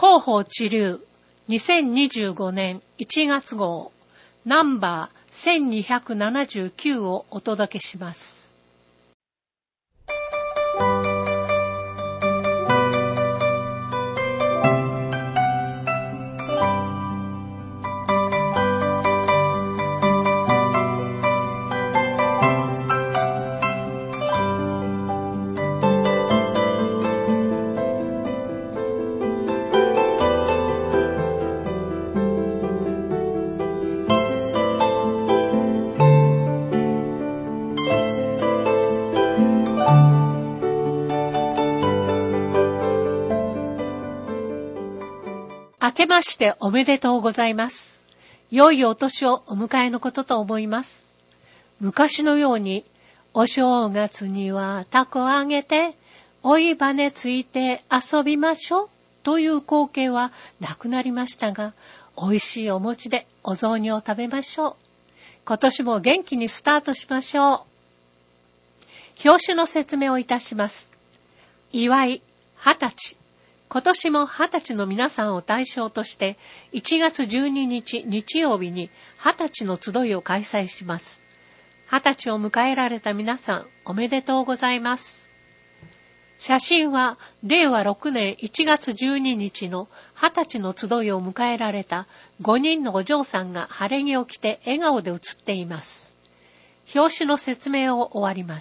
広報知流2025年1月号ナンバー1279をお届けします。明けましておめでとうございます。良いお年をお迎えのことと思います。昔のように、お正月には凧あげて、おいばねついて遊びましょうという光景はなくなりましたが、美味しいお餅でお雑煮を食べましょう。今年も元気にスタートしましょう。表紙の説明をいたします。祝い20歳。今年も20歳の皆さんを対象として1月12日日曜日に20歳の集いを開催します。20歳を迎えられた皆さんおめでとうございます。写真は令和6年1月12日の20歳の集いを迎えられた5人のお嬢さんが晴れ着を着て笑顔で写っています。表紙の説明を終わります。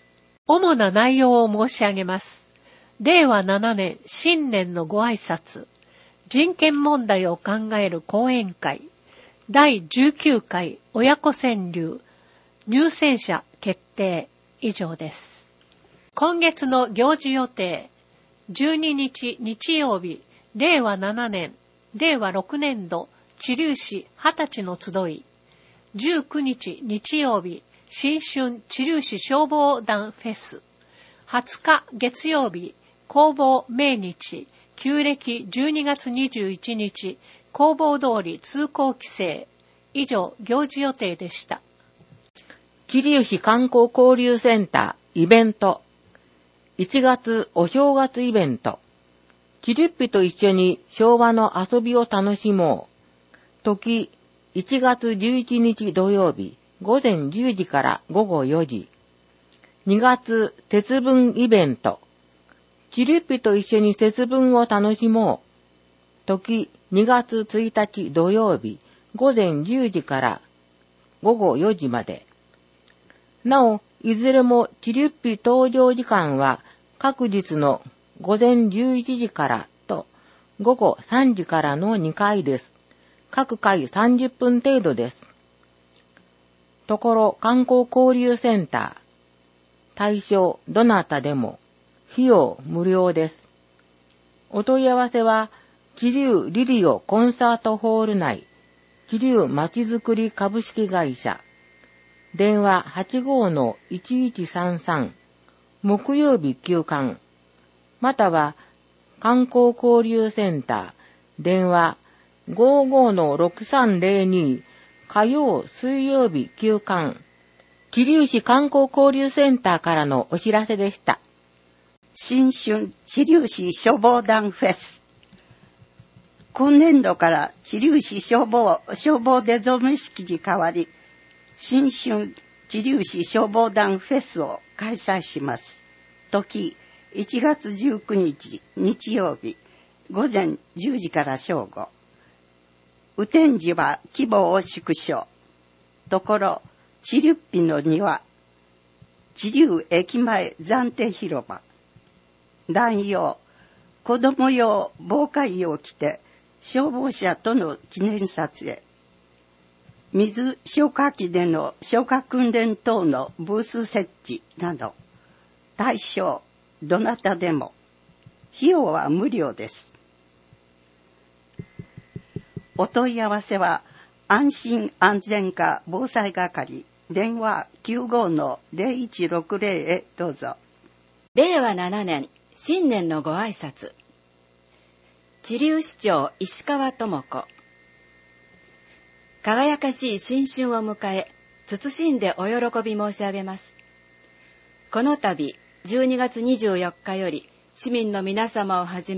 主な内容を申し上げます。令和7年新年のご挨拶、人権問題を考える講演会、第19回親子川柳、入選者決定以上です。今月の行事予定、12日日曜日、令和7年、令和6年度、知立市20歳の集い、19日日曜日、新春知立市消防団フェス、20日月曜日、弘法命日、旧暦12月21日、弘法通り通行規制。以上、行事予定でした。 知立市観光交流センターイベント。1月お正月イベント。知立日と一緒に昭和の遊びを楽しもう。時、1月11日土曜日、午前10時から午後4時。2月節分イベント。知立日と一緒に節分を楽しもう。時、2月1日土曜日、午前10時から午後4時まで。なお、いずれも知立日登場時間は各日の午前11時からと午後3時からの2回です。各回30分程度です。ところ観光交流センター。対象どなたでも。費用無料です。お問い合わせは、知立リリオコンサートホール内、知立まちづくり株式会社、電話 85-1133、木曜日休館、または、観光交流センター、電話 55-6302、火曜、水曜日休館、知立市観光交流センターからのお知らせでした。 新春知立市消防団フェス。今年度から知立市消防出初め式に代わり、新春知立市消防団フェスを開催します。時、1月19日日曜日、午前10時から正午。雨天時は規模を縮小。ところ、知立日の庭、知立駅前暫定広場。団用、子供用防火衣を着て消防車との記念撮影。水消火器での消火訓練等のブース設置など、対象どなたでも。費用は無料です。お問い合わせは安心安全課防災係電話 95-0160 へどうぞ。 令和7年新年のご挨拶。知立市長石川智子。輝かしい新春を迎え、謹んでお喜び申し上げます。この度、12月24日より、市民の皆様をはじめ、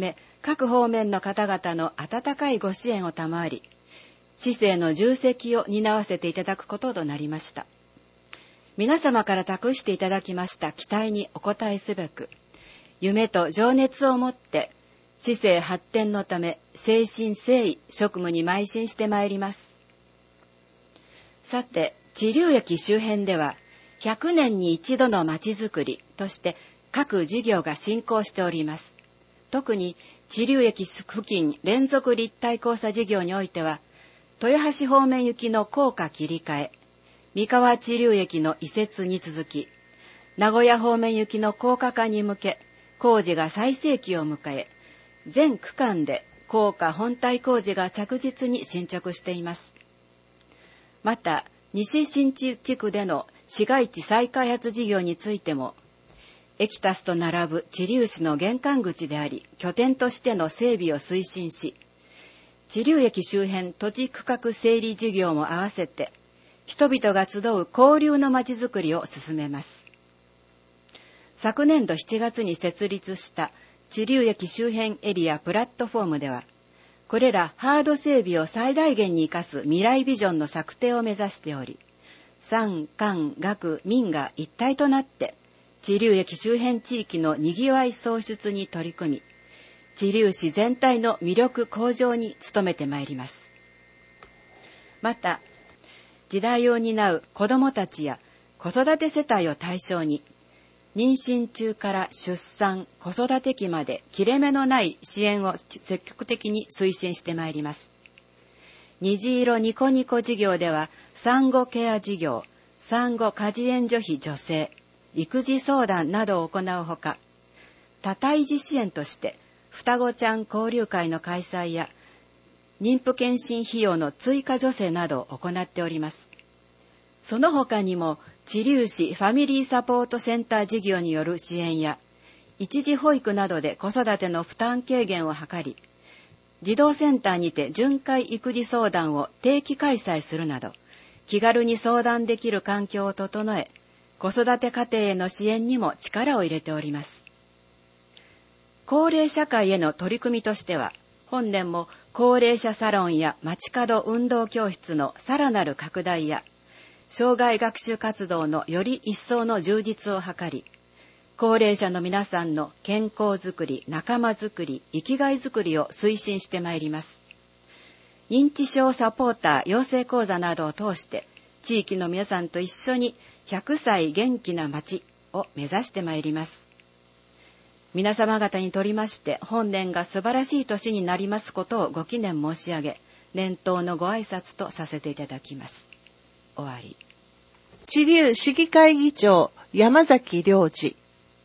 各方面の方々の温かいご支援を賜り、市政の重責を担わせていただくこととなりました。皆様から託していただきました期待にお応えすべく、夢と情熱を持って市政発展のため誠心誠意職務に邁進してまいります。さて、知立駅周辺では100年に一度のまちづくりとして各事業が進行しております。特に知立駅付近連続立体交差事業においては、豊橋方面行きの高架切り替え、三河知立駅の移設に続き、名古屋方面行きの高架化に向け工事が最盛期を迎え、全区間で高架本体工事が着実に進捗しています。また、西新地地区での市街地再開発事業についても、エキタスと並ぶ知立市の玄関口であり、拠点としての整備を推進し、知立駅周辺土地区画整理事業も合わせて、人々が集う交流のまちづくりを進めます。昨年度7月に設立した知立駅周辺エリアプラットフォームでは、これらハード整備を最大限に生かす未来ビジョンの策定を目指しており、産官学民が一体となって知立駅周辺地域のにぎわい創出に取り組み、知立市全体の魅力向上に努めてまいります。また、時代を担う子どもたちや子育て世帯を対象に、妊娠中から出産、子育て期まで切れ目のない支援を積極的に推進してまいります。虹色ニコニコ事業では、産後ケア事業、産後家事援助費助成、育児相談などを行うほか、多胎児支援として双子ちゃん交流会の開催や妊婦健診費用の追加助成などを行っております。その他にも、知立市ファミリーサポートセンター事業による支援や、一時保育などで子育ての負担軽減を図り、児童センターにて巡回育児相談を定期開催するなど、気軽に相談できる環境を整え、子育て家庭への支援にも力を入れております。高齢社会への取り組みとしては、本年も高齢者サロンや街角運動教室のさらなる拡大や、障害学習活動のより一層の充実を図り、高齢者の皆さんの健康づくり、仲間づくり、生きがいづくりを推進してまいります。認知症サポーター養成講座などを通して、地域の皆さんと一緒に100歳元気な街を目指してまいります。皆様方にとりまして、本年が素晴らしい年になりますことをご記念申し上げ、年頭のご挨拶とさせていただきます。終わり。 知立市議会議長山崎良二。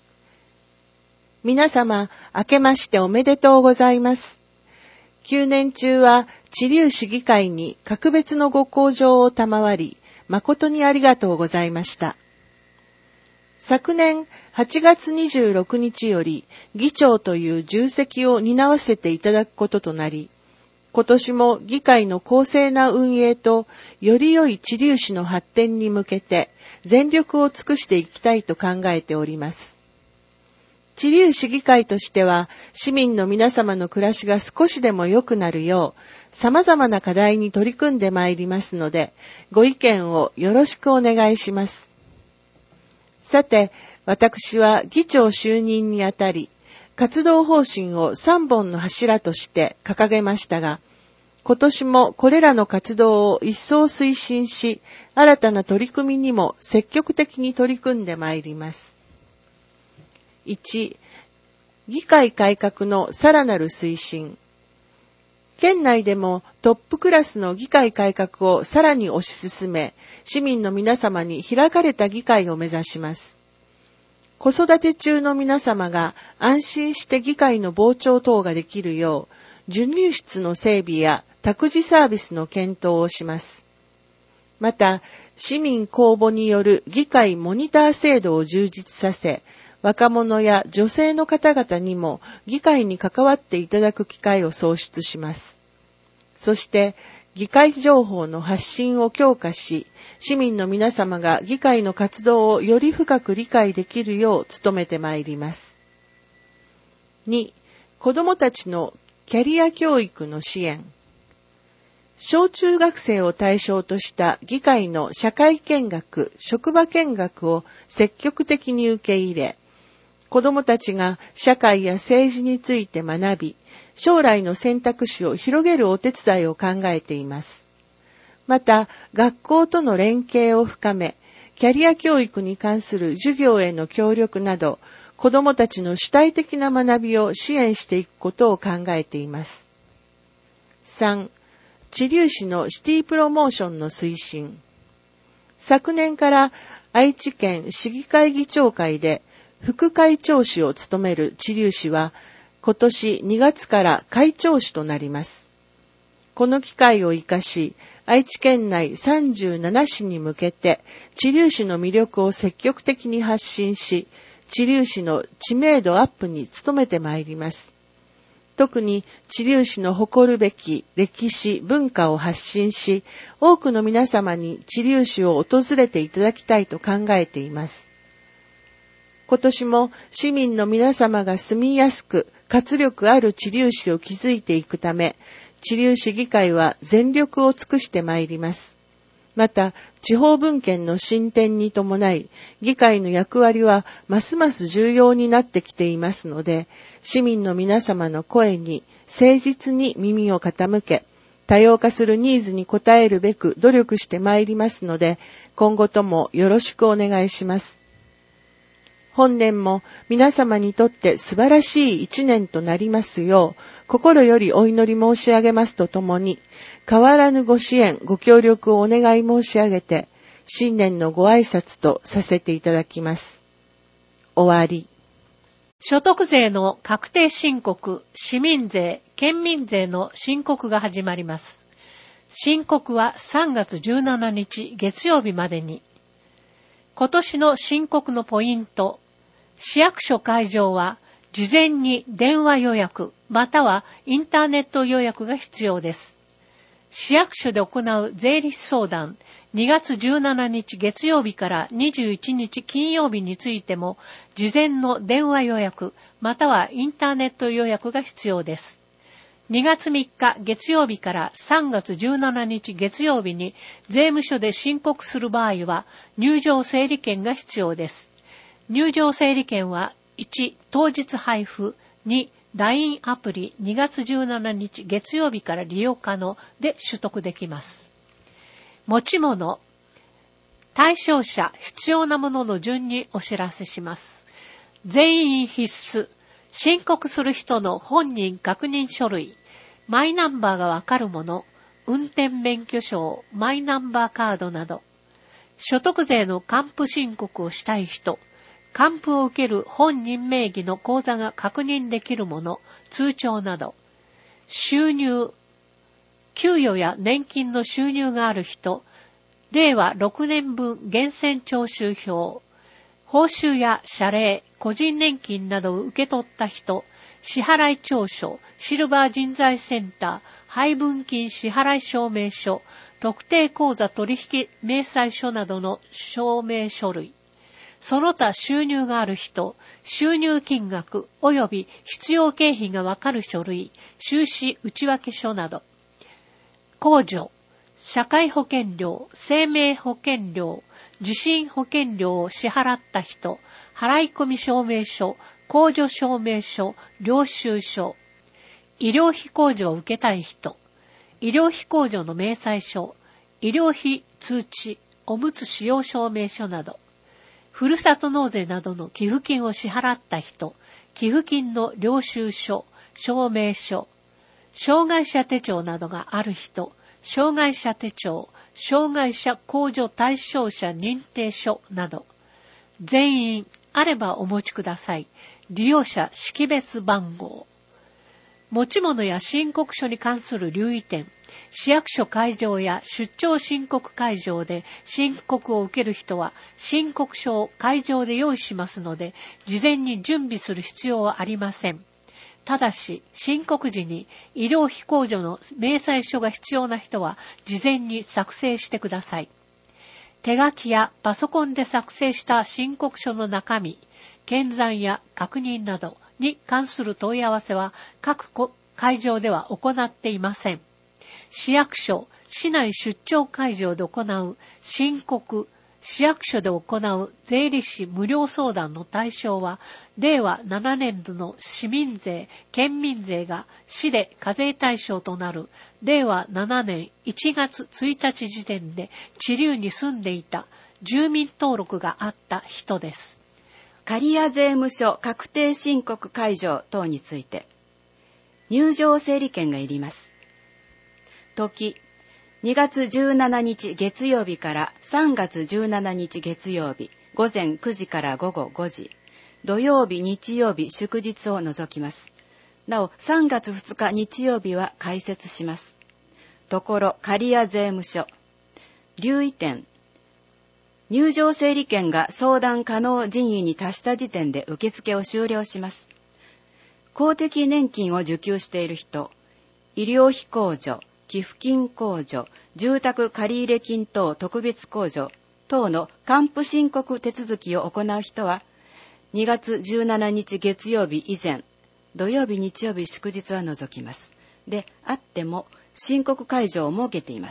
皆様、明けましておめでとうございます。9年中は知立市議会に格別のご厚情を賜り、誠にありがとうございました。昨年8月26日より議長という重責を担わせていただくこととなり、今年も議会の公正な運営とより良い知立市の発展に向けて全力を尽くしていきたいと考えております。知立市議会としては市民の皆様の暮らしが少しでも良くなるよう様々な課題に取り組んでまいりますので、ご意見をよろしくお願いします。さて、私は議長就任にあたり、活動方針を3本の柱として掲げましたが、今年もこれらの活動を一層推進し、新たな取り組みにも積極的に取り組んでまいります。1、議会改革のさらなる推進。県内でもトップクラスの議会改革をさらに推し進め、市民の皆様に開かれた議会を目指します。子育て中の皆様が安心して議会の傍聴等ができるよう、授乳室の整備や託児サービスの検討をします。また、市民公募による議会モニター制度を充実させ、若者や女性の方々にも議会に関わっていただく機会を創出します。そして、議会情報の発信を強化し、市民の皆様が議会の活動をより深く理解できるよう努めてまいります。2、子どもたちのキャリア教育の支援。小中学生を対象とした議会の社会見学、職場見学を積極的に受け入れ、子どもたちが社会や政治について学び、将来の選択肢を広げるお手伝いを考えています。また、学校との連携を深め、キャリア教育に関する授業への協力など、子どもたちの主体的な学びを支援していくことを考えています。3. 知立市のシティプロモーションの推進。昨年から愛知県市議会議長会で副会長氏を務める知立市は、今年2月から会長氏となります。この機会を生かし、愛知県内37市に向けて、知立市の魅力を積極的に発信し、知立市の知名度アップに努めてまいります。特に知立市の誇るべき歴史、文化を発信し、多くの皆様に知立市を訪れていただきたいと考えています。今年も市民の皆様が住みやすく、活力ある知立市を築いていくため、知立市議会は全力を尽くしてまいります。また、地方分権の進展に伴い、議会の役割はますます重要になってきていますので、市民の皆様の声に誠実に耳を傾け、多様化するニーズに応えるべく努力してまいりますので、今後ともよろしくお願いします。本年も皆様にとって素晴らしい一年となりますよう、心よりお祈り申し上げますとともに、変わらぬご支援、ご協力をお願い申し上げて、新年のご挨拶とさせていただきます。終わり。 所得税の確定申告、市民税、県民税の申告が始まります。申告は3月17日月曜日までに。今年の申告のポイント、市役所会場は事前に電話予約またはインターネット予約が必要です。市役所で行う税理士相談、2月17日月曜日から21日金曜日についても事前の電話予約またはインターネット予約が必要です。2月3日月曜日から3月17日月曜日に税務署で申告する場合は入場整理券が必要です。入場整理券は1、当日配布、2、LINE アプリ2月17日月曜日から利用可能で取得できます。持ち物、対象者、必要なものの順にお知らせします。全員必須、申告する人の本人確認書類、マイナンバーがわかるもの、運転免許証、マイナンバーカードなど、所得税の還付申告をしたい人、還付を受ける本人名義の口座が確認できるもの、通帳など、収入、給与や年金の収入がある人、令和6年分源泉徴収票、報酬や謝礼、個人年金などを受け取った人、支払い調書、シルバー人材センター、配分金支払い証明書、特定口座取引明細書などの証明書類、その他収入がある人、収入金額及び必要経費がわかる書類、収支内訳書など、控除、社会保険料、生命保険料、地震保険料を支払った人、払込証明書、控除証明書、領収書、医療費控除を受けたい人、医療費控除の明細書、医療費通知、おむつ使用証明書など、ふるさと納税などの寄付金を支払った人、寄付金の領収書、証明書、障害者手帳などがある人、障害者手帳、障害者控除対象者認定書など、全員あればお持ちください。利用者識別番号。持ち物や申告書に関する留意点、市役所会場や出張申告会場で申告を受ける人は申告書を会場で用意しますので、事前に準備する必要はありません。ただし、申告時に医療費控除の明細書が必要な人は事前に作成してください。手書きやパソコンで作成した申告書の中身、検算や確認などに関する問い合わせは各会場では行っていません。市役所、市内出張会場で行う申告、市役所で行う税理士無料相談の対象は、令和7年度の市民税、県民税が市で課税対象となる、令和7年1月1日時点で知立に住んでいた住民登録があった人です。 刈谷税務署確定申告解除等について、入場整理券がいります。時、2月17日月曜日から3月17日月曜日、午前9時から午後5時、土曜日、日曜日、祝日を除きます。なお、3月2日日曜日は開設します。ところ、刈谷税務署。留意点。入場整理券が相談可能人員に達した時点で受付を終了します。公的年金を受給している人、医療費控除、寄付金控除、住宅借入金等特別控除等の還付申告手続きを行う人は、2月17日月曜日以前、土曜日、日曜日、祝日は除きます。で、あっても申告会場を設けています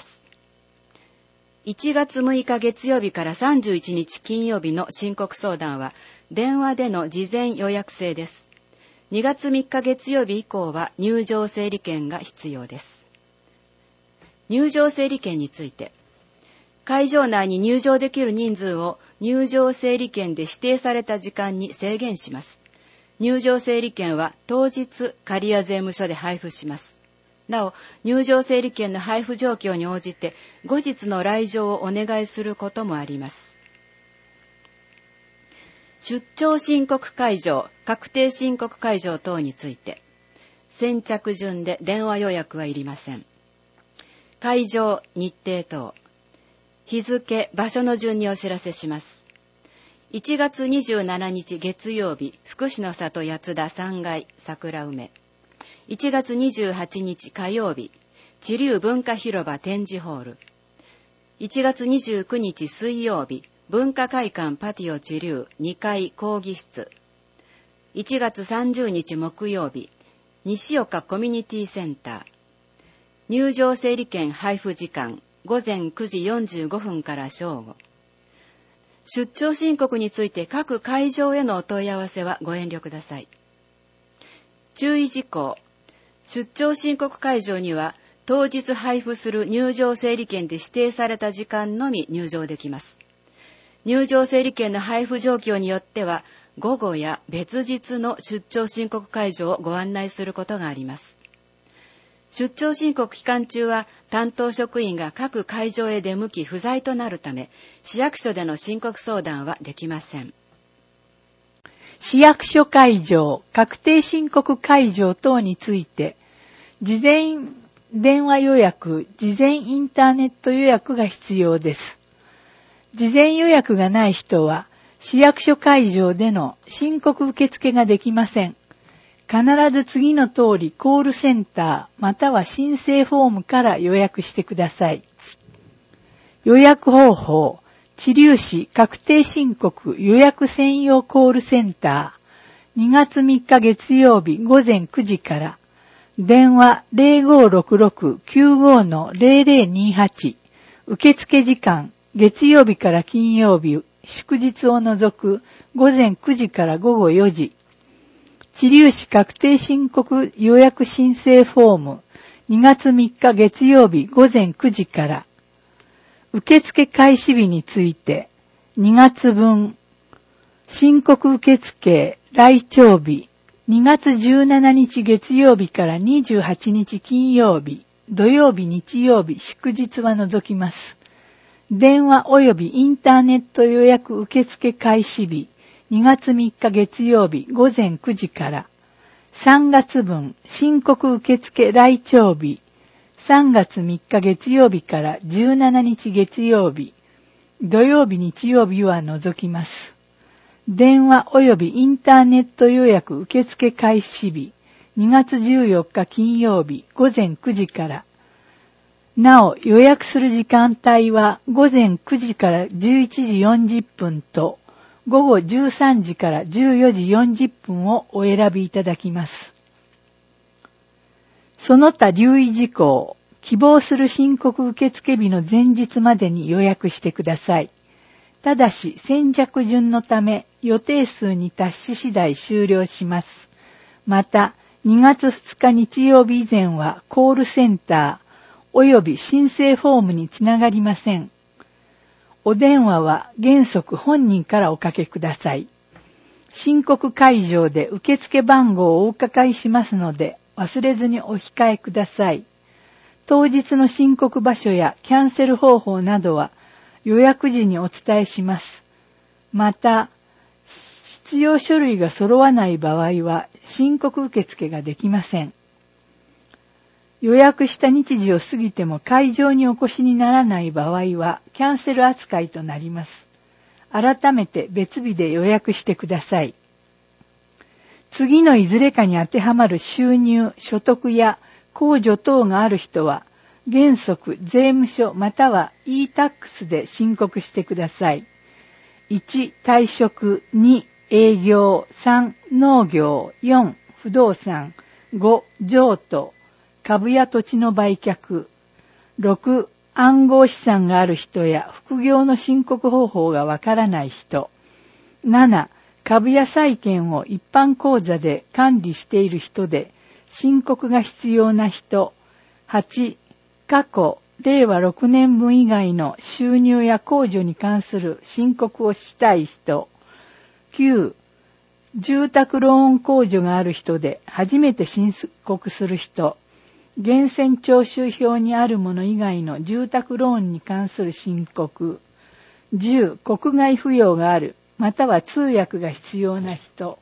。1月6日月曜日から31日金曜日の申告相談は、電話での事前予約制です。2月3日月曜日以降は入場整理券が必要です。入場整理券について、会場内に入場できる人数を入場整理券で指定された時間に制限します。入場整理券は当日刈谷税務署で配布します。なお、入場整理券の配布状況に応じて後日の来場をお願いすることもあります。出張申告会場、確定申告会場等について、先着順で電話予約はいりません。会場、日程等、日付、場所の順にお知らせします。1月27日月曜日、福祉の里八田3階桜梅。1月28日火曜日、知立文化広場展示ホール。1月29日水曜日、文化会館パティオ知立2階講義室。1月30日木曜日、西岡コミュニティセンター。入場整理券配布時間、午前9時45分から正午。出張申告について各会場へのお問い合わせはご遠慮ください。注意事項。出張申告会場には当日配布する入場整理券で指定された時間のみ入場できます。入場整理券の配布状況によっては、午後や別日の出張申告会場をご案内することがあります。出張申告期間中は担当職員が各会場へ出向き不在となるため、市役所での申告相談はできません。 市役所会場、確定申告会場等について、事前電話予約、事前インターネット予約が必要です。事前予約がない人は、市役所会場での申告受付ができません。必ず次の通りコールセンターまたは申請フォームから予約してください。予約方法、知立市確定申告予約専用コールセンター、2月3日月曜日午前9時から、電話 0566-95-0028、受付時間、月曜日から金曜日、祝日を除く午前9時から午後4時、知立市確定申告予約申請フォーム、2月3日月曜日午前9時から、受付開始日について、2月分、申告受付来庁日、2月17日月曜日から28日金曜日、土曜日日曜日祝日は除きます。電話及びインターネット予約受付開始日、2月3日月曜日午前9時から、3月分申告受付来庁日、3月3日月曜日から17日月曜日、土曜日日曜日は除きます。電話及びインターネット予約受付開始日、2月14日金曜日午前9時から、なお予約する時間帯は午前9時から11時40分と、午後13時から14時40分をお選びいただきます。 その他留意事項、希望する申告受付日の前日までに予約してください。ただし先着順のため予定数に達し次第終了します。また、2月2日日曜日以前はコールセンター及び申請フォームにつながりません。お電話は原則本人からおかけください。申告会場で受付番号をお伺いしますので忘れずにお控えください。当日の申告場所やキャンセル方法などは予約時にお伝えします。また、必要書類が揃わない場合は申告受付ができません。予約した日時を過ぎても会場にお越しにならない場合はキャンセル扱いとなります。改めて別日で予約してください。次のいずれかに当てはまる収入、所得や控除等がある人は原則税務署または e-tax で申告してください。1、退職、2、営業、3、農業、4、不動産、5、譲渡、株や土地の売却、6、暗号資産がある人や副業の申告方法がわからない人、7、株や債券を一般口座で管理している人で申告が必要な人、8、過去、令和6年分以外の収入や控除に関する申告をしたい人、9、住宅ローン控除がある人で初めて申告する人、源泉徴収票にあるもの以外の住宅ローンに関する申告、10、国外扶養がある、または通訳が必要な人。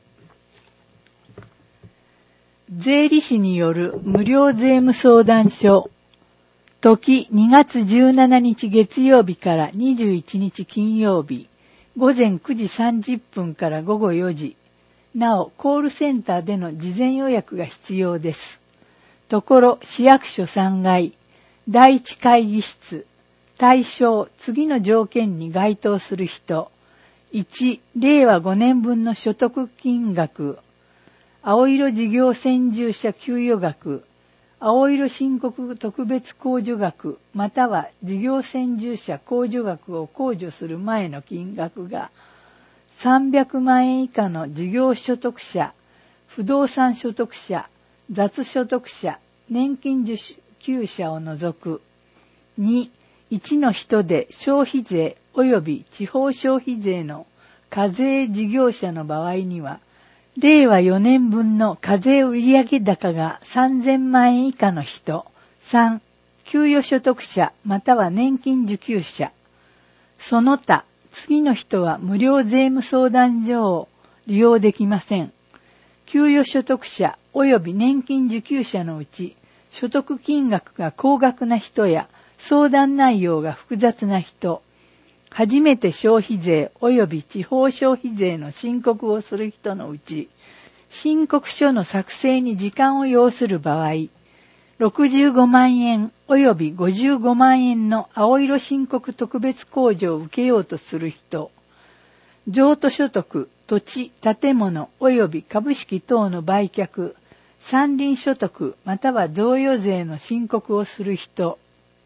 税理士による無料税務相談所。時2月17日月曜日から21日金曜日、午前9時30分から午後4時。なお、コールセンターでの事前予約が必要です。ところ、市役所3階、第一会議室、対象、次の条件に該当する人。1、令和5年分の所得金額。青色事業専従者給与額。青色申告特別控除額または事業専従者控除額を控除する前の金額が300万円以下の事業所得者、不動産所得者、雑所得者、年金受給者を除く。2、1の人で消費税及び地方消費税の課税事業者の場合には、令和4年分の課税売上高が3000万円以下の人。3、給与所得者または年金受給者。その他、次の人は無料税務相談所を利用できません。給与所得者及び年金受給者のうち、所得金額が高額な人や相談内容が複雑な人、初めて消費税及び地方消費税の申告をする人のうち、申告書の作成に時間を要する場合、65万円及び55万円の青色申告特別控除を受けようとする人、譲渡所得、土地、建物及び株式等の売却、山林所得または贈与税の申告をする人、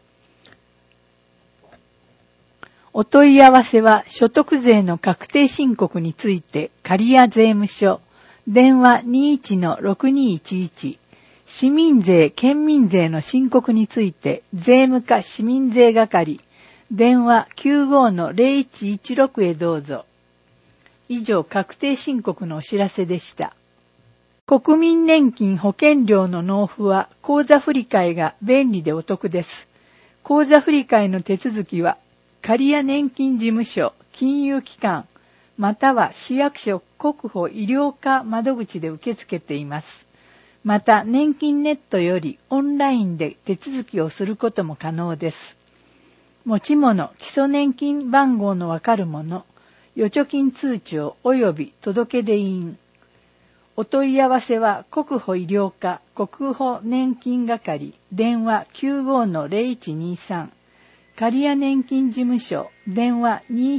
お問い合わせは所得税の確定申告について刈谷税務署電話 21-6211 市民税県民税の申告について税務課市民税係電話 95-0116 へどうぞ。以上確定申告のお知らせでした。国民年金保険料の納付は口座振替が便利でお得です。口座振替の手続きは刈谷年金事務所、金融機関、または市役所国保医療課窓口で受け付けています。また、年金ネットよりオンラインで手続きをすることも可能です。持ち物、基礎年金番号のわかるもの、預貯金通帳及び届出印。お問い合わせは国保医療課国保年金係電話 95-0123刈谷年金事務所電話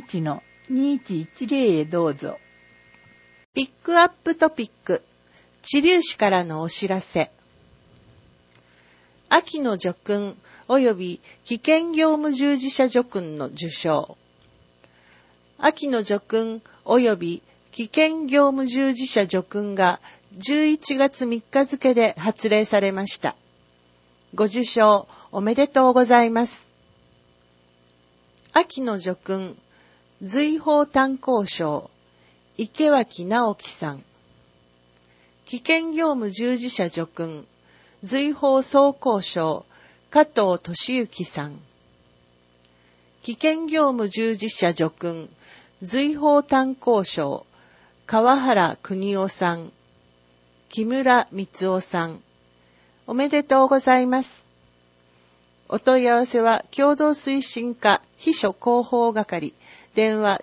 21-2110 へどうぞ。 ピックアップトピック、知立市からのお知らせ。 秋野叙勲及び危険業務従事者叙勲の受章。秋野叙勲及び危険業務従事者叙勲が11月3日付で発令されました。ご受章おめでとうございます。秋野叙勲随法担当賞池脇直樹さん。危険業務従事者叙勲随法総工賞加藤俊之さん。危険業務従事者叙勲随法担当賞川原邦夫さん。木村光夫さん。おめでとうございます。お問い合わせは共同推進課秘書広報係電話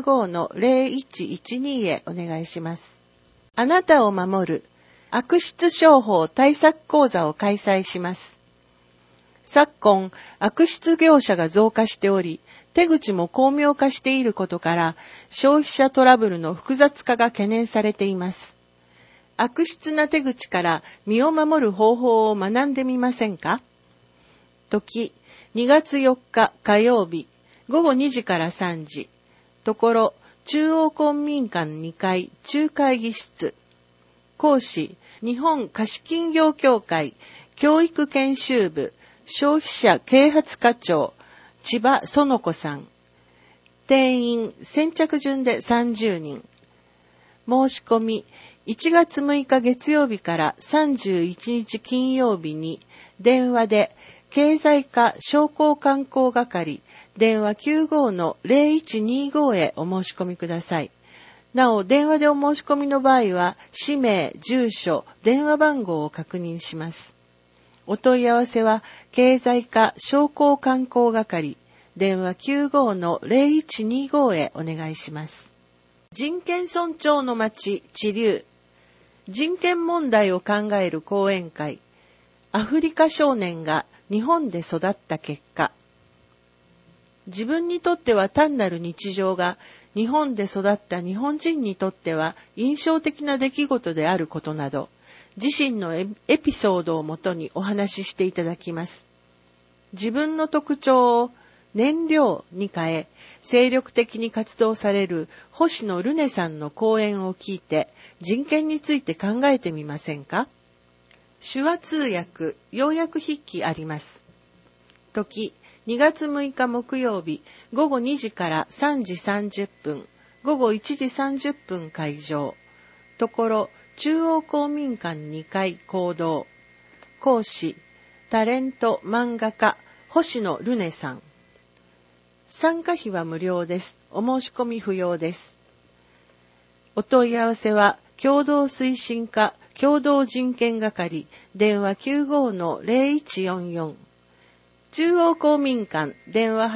95-0112 へお願いします。あなたを守る悪質商法対策講座を開催します。昨今、悪質業者が増加しており、手口も巧妙化していることから、消費者トラブルの複雑化が懸念されています。悪質な手口から身を守る方法を学んでみませんか？時、2月4日火曜日、午後2時から3時。ところ、中央公民館2階中会議室。講師、日本貸金業協会教育研修部消費者啓発課長、千葉園子さん。定員、先着順で30人。申し込み、1月6日月曜日から31日金曜日に、電話で、経済課商工観光係、電話 95-0125 へお申し込みください。なお、電話でお申し込みの場合は、氏名、住所、電話番号を確認します。お問い合わせは、経済課商工観光係、電話 95-0125 へお願いします。人権尊重の街、知立。人権問題を考える講演会。アフリカ少年が日本で育った結果。自分にとっては単なる日常が、日本で育った日本人にとっては印象的な出来事であることなど、自身のエピソードをもとにお話ししていただきます。自分の特徴を燃料に変え、精力的に活動される星野ルネさんの講演を聞いて、人権について考えてみませんか？手話通訳、要約筆記あります。時、2月6日木曜日、午後2時から3時30分、午後1時30分会場。ところ、中央公民館2階講堂。講師、タレント漫画家、星野ルネさん。参加費は無料です。お申し込み不要です。お問い合わせは、共同推進課共同人権係電話 95-0144 中央公民館電話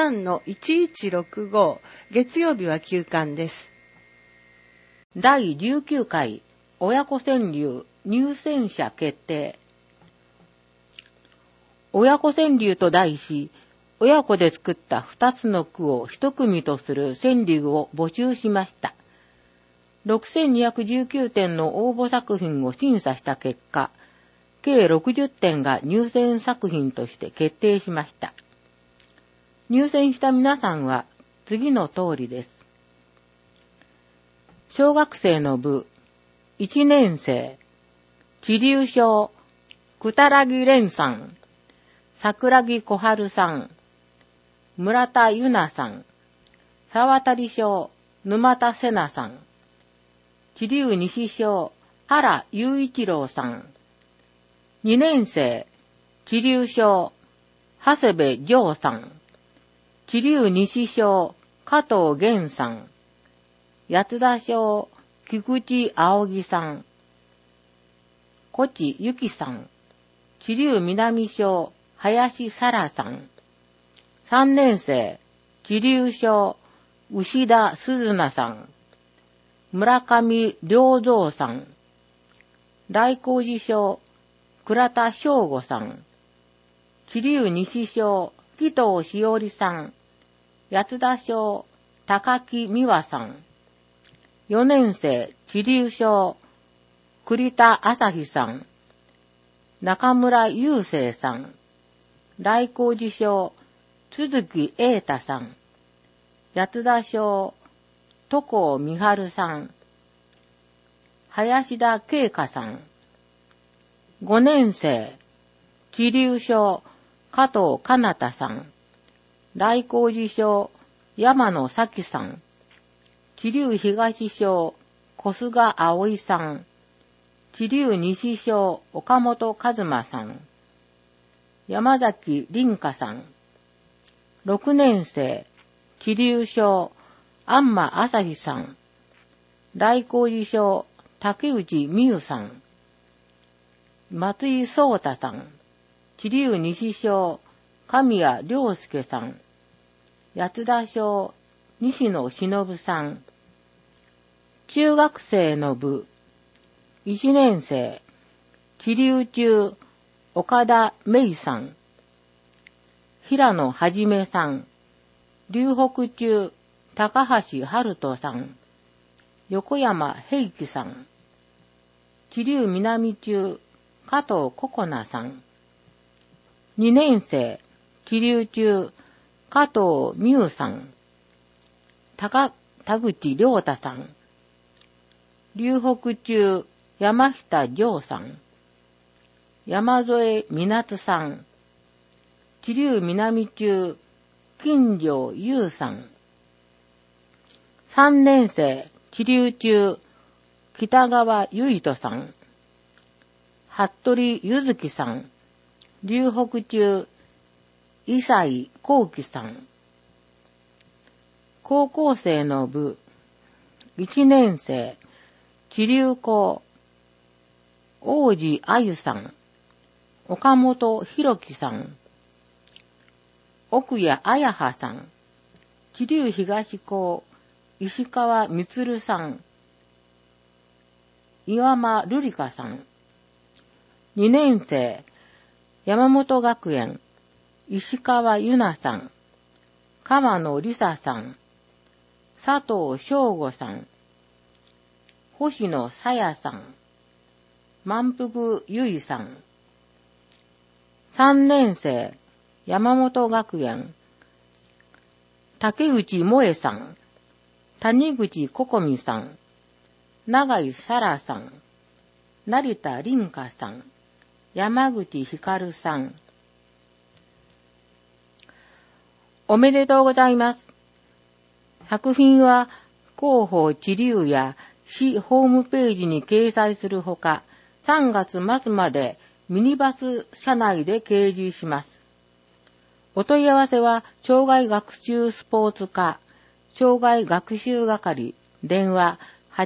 83-1165 月曜日は休館です。 第19回親子川柳入選者決定。親子川柳と題し、親子で作った2つの句を一組とする川柳を募集しました。6219点の応募作品を審査した結果、計60点が入選作品として決定しました。入選した皆さんは次の通りです。小学生の部、1年生、知立小、くたらぎれんさん、桜木小春さん、村田ゆなさん、沢渡小、沼田せなさん、知立西小、原雄一郎さん。2年生、知立小、長谷部城さん。知立西小、加藤源さん。八田小、菊池青木さん。越智由紀さん。知立南小、林沙羅さん。3年生、知立小、牛田鈴菜さん。村上良三さん。大光寺小、倉田翔吾さん。知立西小、紀藤しおりさん。八田小、高木美和さん。4年生、知立小、栗田朝日さん。 中村雄生さん。来光寺賞、鈴木栄太さん。八田賞、戸高美春さん。林田慶香さん。5年生、知立賞、加藤かなたさん。来光寺賞、山野咲さん。知立東賞、小菅葵さん。知立西賞、岡本和馬さん。山崎凛香さん。6年生、知立賞、安間朝日さん。来光寺賞、竹内美優さん。松井聡太さん。知立西賞、神谷良介さん。八田賞、西野忍さん。中学生の部、1年生、知立中、岡田芽衣さん。平野はじめさん。龍北中、高橋春人さん。横山平樹さん。知立南中、加藤心奈さん。2年生、知立中、加藤美優さん。田口良太さん。龍北中、山下城さん。山添みなつさん。知立南中、金城優さん。3年生、知立中、北川結人さん。服部ゆずきさん。龍北中、伊西幸喜さん。高校生の部、1年生、知立高、王子あゆさん。岡本博樹さん。奥谷彩葉さん。知立東高、石川充さん。岩間瑠璃香さん。2年生、山本学園、石川ゆなさん。鎌野梨沙さん。佐藤翔吾さん。星野さやさん。満腹ゆいさん。3年生、山本学園、竹内萌さん。谷口心美さん。永井沙羅さん。成田凛香さん。山口光さん。おめでとうございます。作品は広報知立や市ホームページに掲載するほか、3月末までミニバス車内で掲示します。お問い合わせは障害学習スポーツ課、障害学習係、電話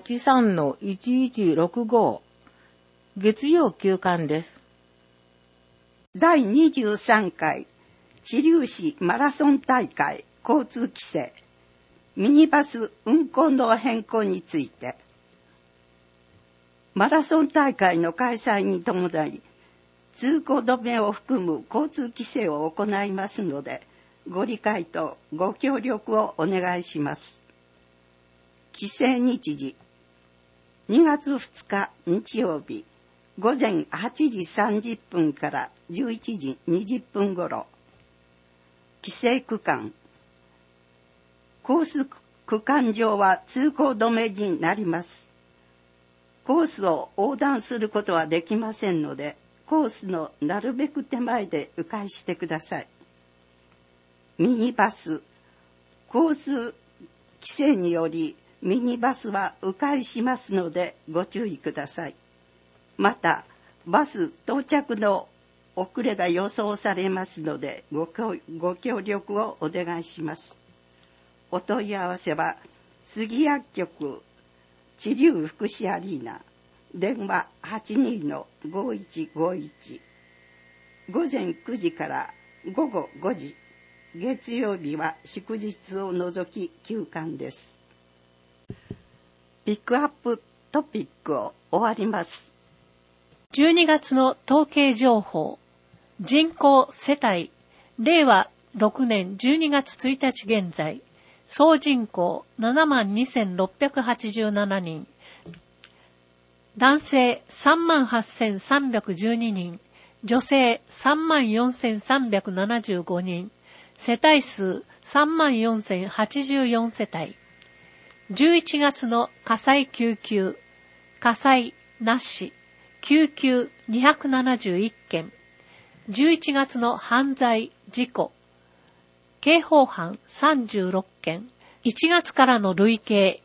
83-1165、月曜休館です。 第23回知立市マラソン大会交通規制ミニバス運行の変更について、マラソン大会の開催に伴い通行止めを含む交通規制を行いますので、ご理解とご協力をお願いします。規制日時、2月2日日曜日午前8時30分から11時20分頃。規制区間、コース区間上は通行止めになります。コースを横断することはできませんので、コースのなるべく手前で迂回してください。ミニバス、交通規制によりミニバスは迂回しますのでご注意ください。また、バス到着の遅れが予想されますのでご協力をお願いします。お問い合わせは杉薬局知立福祉アリーナ、電話 82-5151、午前9時から午後5時、月曜日は祝日を除き休館です。ピックアップトピックを終わります。 12月の統計情報。人口世帯、令和6年12月1日現在、総人口 72,687 人、男性 38,312 人、 女性34,375人、世帯数34,084世帯。11月の火災救急、火災なし、救急271件。11月の犯罪、事故、刑法犯36件。1月からの累計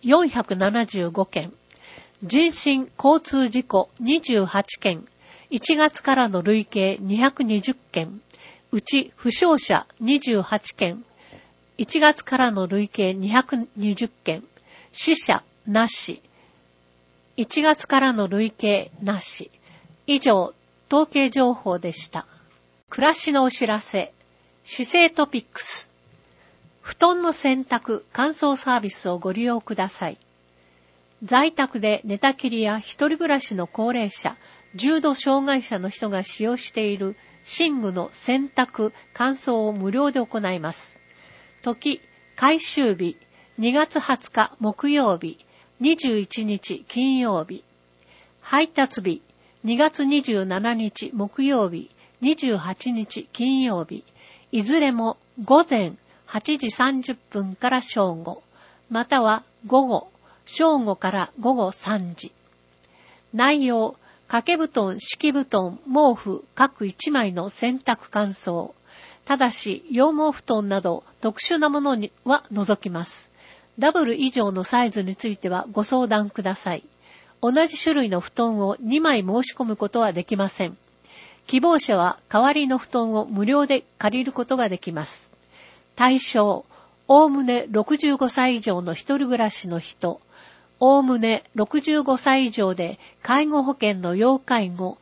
475件。人身交通事故28件。1月からの累計220件。うち負傷者28件。1月からの累計220件。死者なし。1月からの累計なし。以上、統計情報でした。暮らしのお知らせ。姿勢トピックス。布団の洗濯、乾燥サービスをご利用ください。在宅で寝たきりや一人暮らしの高齢者、重度障害者の人が使用している寝具の洗濯、乾燥を無料で行います。時、回収日、2月20日木曜日、21日金曜日。配達日、2月27日木曜日、28日金曜日。いずれも午前8時30分から正午、または午後、正午から午後3時。内容、掛け布団、敷布団、毛布各1枚の洗濯乾燥。ただし、羊毛布団など特殊なものには除きます。ダブル以上のサイズについてはご相談ください。同じ種類の布団を2枚申し込むことはできません。希望者は代わりの布団を無料で借りることができます。対象、おおむね65歳以上の一人暮らしの人、おおむね65歳以上で介護保険の要介護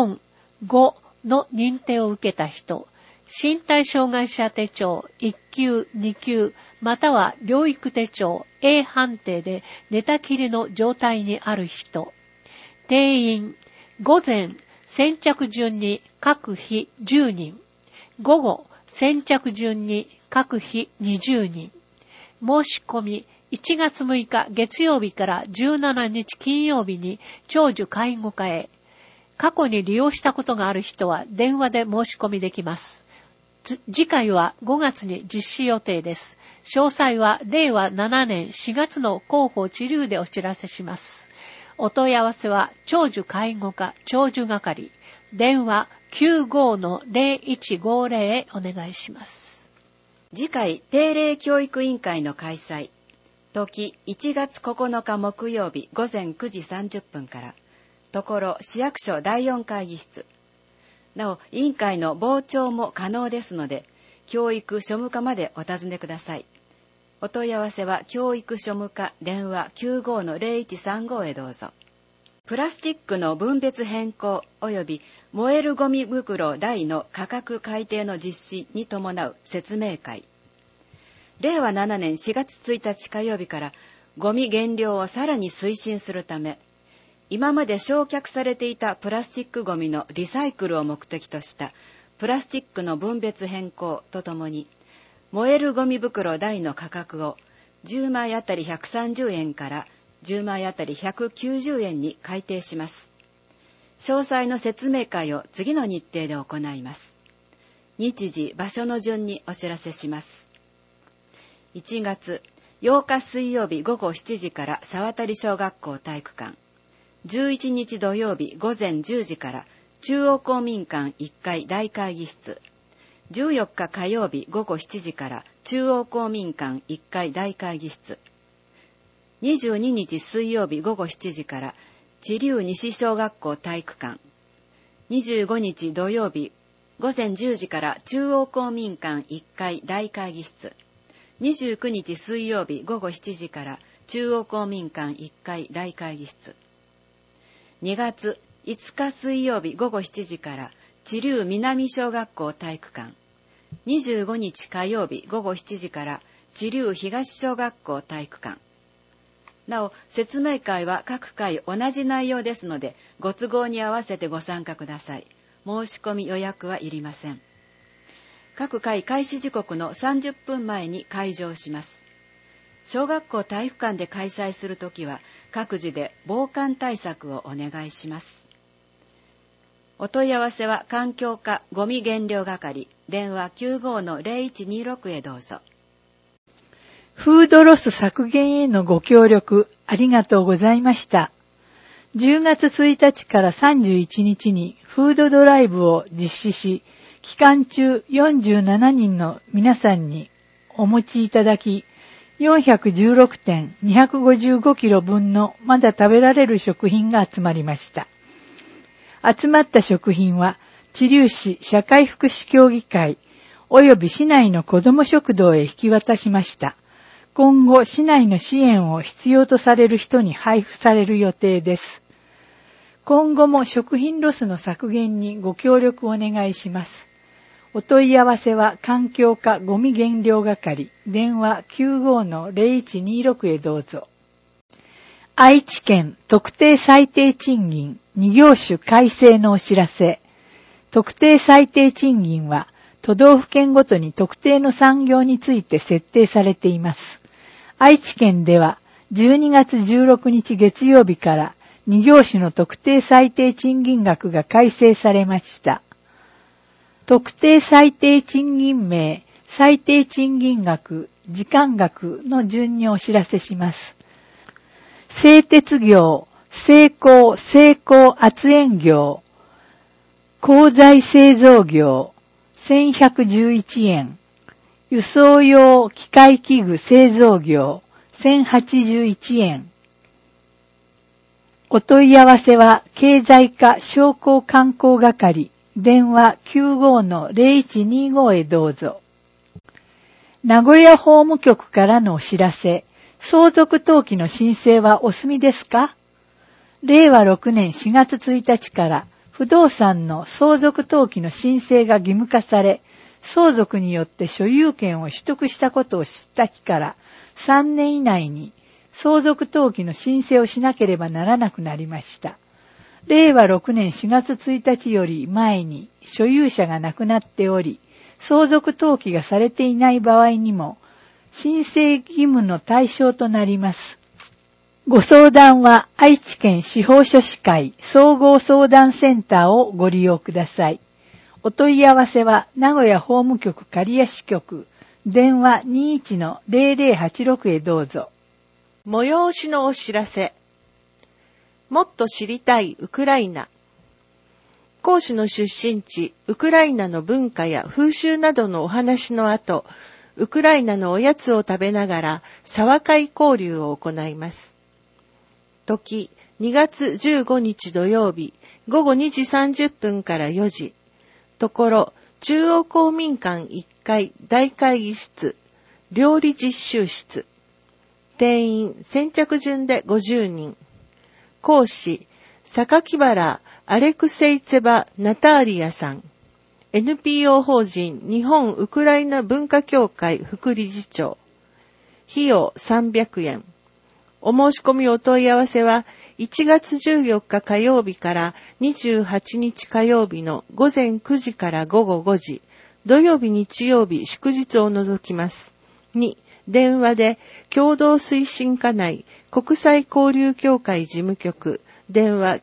4、5の認定を受けた人、身体障害者手帳1級、2級、または療育手帳 A 判定で寝たきりの状態にある人、定員、午前、先着順に各日10人、午後、先着順に各日20人。申し込み、1月6日月曜日から17日金曜日に長寿介護課へ。過去に利用したことがある人は電話で申し込みできます。次回は5月に実施予定です。詳細は令和7年4月の広報地流でお知らせします。お問い合わせは長寿介護課長寿係、電話 95-0150 へお願いします。 次回定例教育委員会の開催。時1月9日木曜日午前9時30分から。ところ市役所第4会議室。なお委員会の傍聴も可能ですので、教育庶務課までお尋ねください。お問い合わせは教育庶務課電話 95-0135 へどうぞ。プラスチックの分別変更及び燃えるゴミ袋代の価格改定の実施に伴う説明会。令和7年4月1日火曜日からゴミ減量をさらに推進するため、今まで焼却されていたプラスチックゴミのリサイクルを目的としたプラスチックの分別変更とともに、燃えるゴミ袋代の価格を10枚あたり130円から10枚あたり190円に改定します。詳細の説明会を次の日程で行います。日時、場所の順にお知らせします。1月8日水曜日午後7時から沢渡小学校体育館。11日土曜日午前10時から中央公民館1階大会議室。14日火曜日午後7時から中央公民館1階大会議室。22日水曜日午後7時から知立西小学校体育館。25日土曜日午前10時から中央公民館1階大会議室。29日水曜日午後7時から中央公民館1階大会議室。2月5日水曜日午後7時から知立南小学校体育館。25日火曜日午後7時から知立東小学校体育館。なお、説明会は各回同じ内容ですので、ご都合に合わせてご参加ください。申し込み予約はいりません。各回開始時刻の30分前に開場します。小学校体育館で開催するときは、各自で防寒対策をお願いします。 お問い合わせは環境課ゴミ減量係、電話 95-0126 へどうぞ。 フードロス削減へのご協力ありがとうございました。10月1日から31日にフードドライブを実施し、期間中47人の皆さんにお持ちいただき、416点255キロ分のまだ食べられる食品が集まりました。集まった食品は、知立市社会福祉協議会及び市内の子ども食堂へ引き渡しました。今後、市内の支援を必要とされる人に配布される予定です。今後も食品ロスの削減にご協力をお願いします。お問い合わせは環境課ゴミ減量係、電話 95-0126 へどうぞ。愛知県特定最低賃金2業種改正のお知らせ。特定最低賃金は都道府県ごとに特定の産業について設定されています。愛知県では12月16日月曜日から2業種の特定最低賃金額が改正されました。特定最低賃金名、最低賃金額、時間額の順にお知らせします。製鉄業、精工圧延業、鋼材製造業、1111円。輸送用機械器具製造業、1081円。お問い合わせは、経済課商工観光係、電話 95-0125 へどうぞ。名古屋法務局からのお知らせ。相続登記の申請はお済みですか？令和6年4月1日から不動産の相続登記の申請が義務化され、相続によって所有権を取得したことを知った日から3年以内に相続登記の申請をしなければならなくなりました。令和6年4月1日より前に所有者が亡くなっており、相続登記がされていない場合にも申請義務の対象となります。ご相談は愛知県司法書士会総合相談センターをご利用ください。お問い合わせは名古屋法務局刈谷支局電話 21-0086 へどうぞ。 催しのお知らせ。もっと知りたいウクライナ。講師の出身地ウクライナの文化や風習などのお話の後、ウクライナのおやつを食べながら沢会交流を行います。時2月15日土曜日午後2時30分から4時。ところ中央公民館1階大会議室料理実習室。定員先着順で50人。講師榊原アレクセイツェバ・ナターリアさん。NPO 法人日本ウクライナ文化協会副理事長。費用300円。お申し込みお問い合わせは1月14日火曜日から28日火曜日の午前9時から午後5時、土曜日日曜日祝日を除きます。2、電話で共同推進課内国際交流協会事務局電話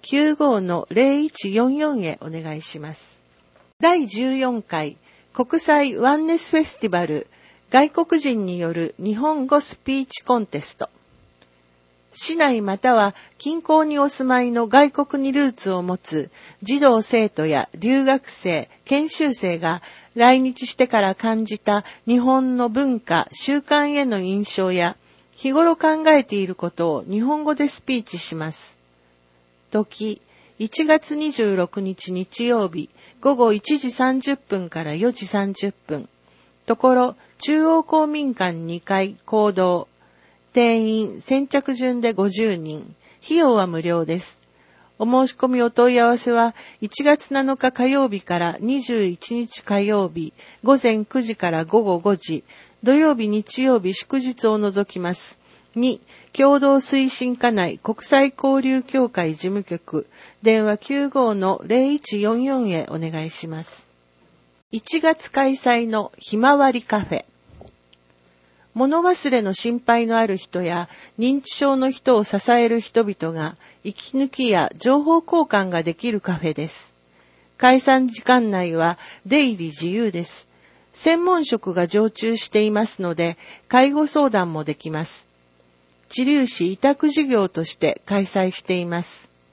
95-0144 へお願いします。第14回国際ワンネスフェスティバル外国人による日本語スピーチコンテスト。市内または近郊にお住まいの外国にルーツを持つ児童生徒や留学生、研修生が来日してから感じた日本の文化、習慣への印象や日頃考えていることを日本語でスピーチします。時1月26日日曜日午後1時30分から4時30分。ところ中央公民館2階講堂。定員先着順で50人。費用は無料です。お申し込みお問い合わせは1月7日火曜日から21日火曜日午前9時から午後5時、土曜日日曜日祝日を除きます。2、共同推進課内国際交流協会事務局電話 95-0144 へお願いします。1月開催のひまわりカフェ。物忘れの心配のある人や認知症の人を支える人々が息抜きや情報交換ができるカフェです。 解散時間内は出入り自由です。専門職が常駐していますので、介護相談もできます。知立市委託事業として開催しています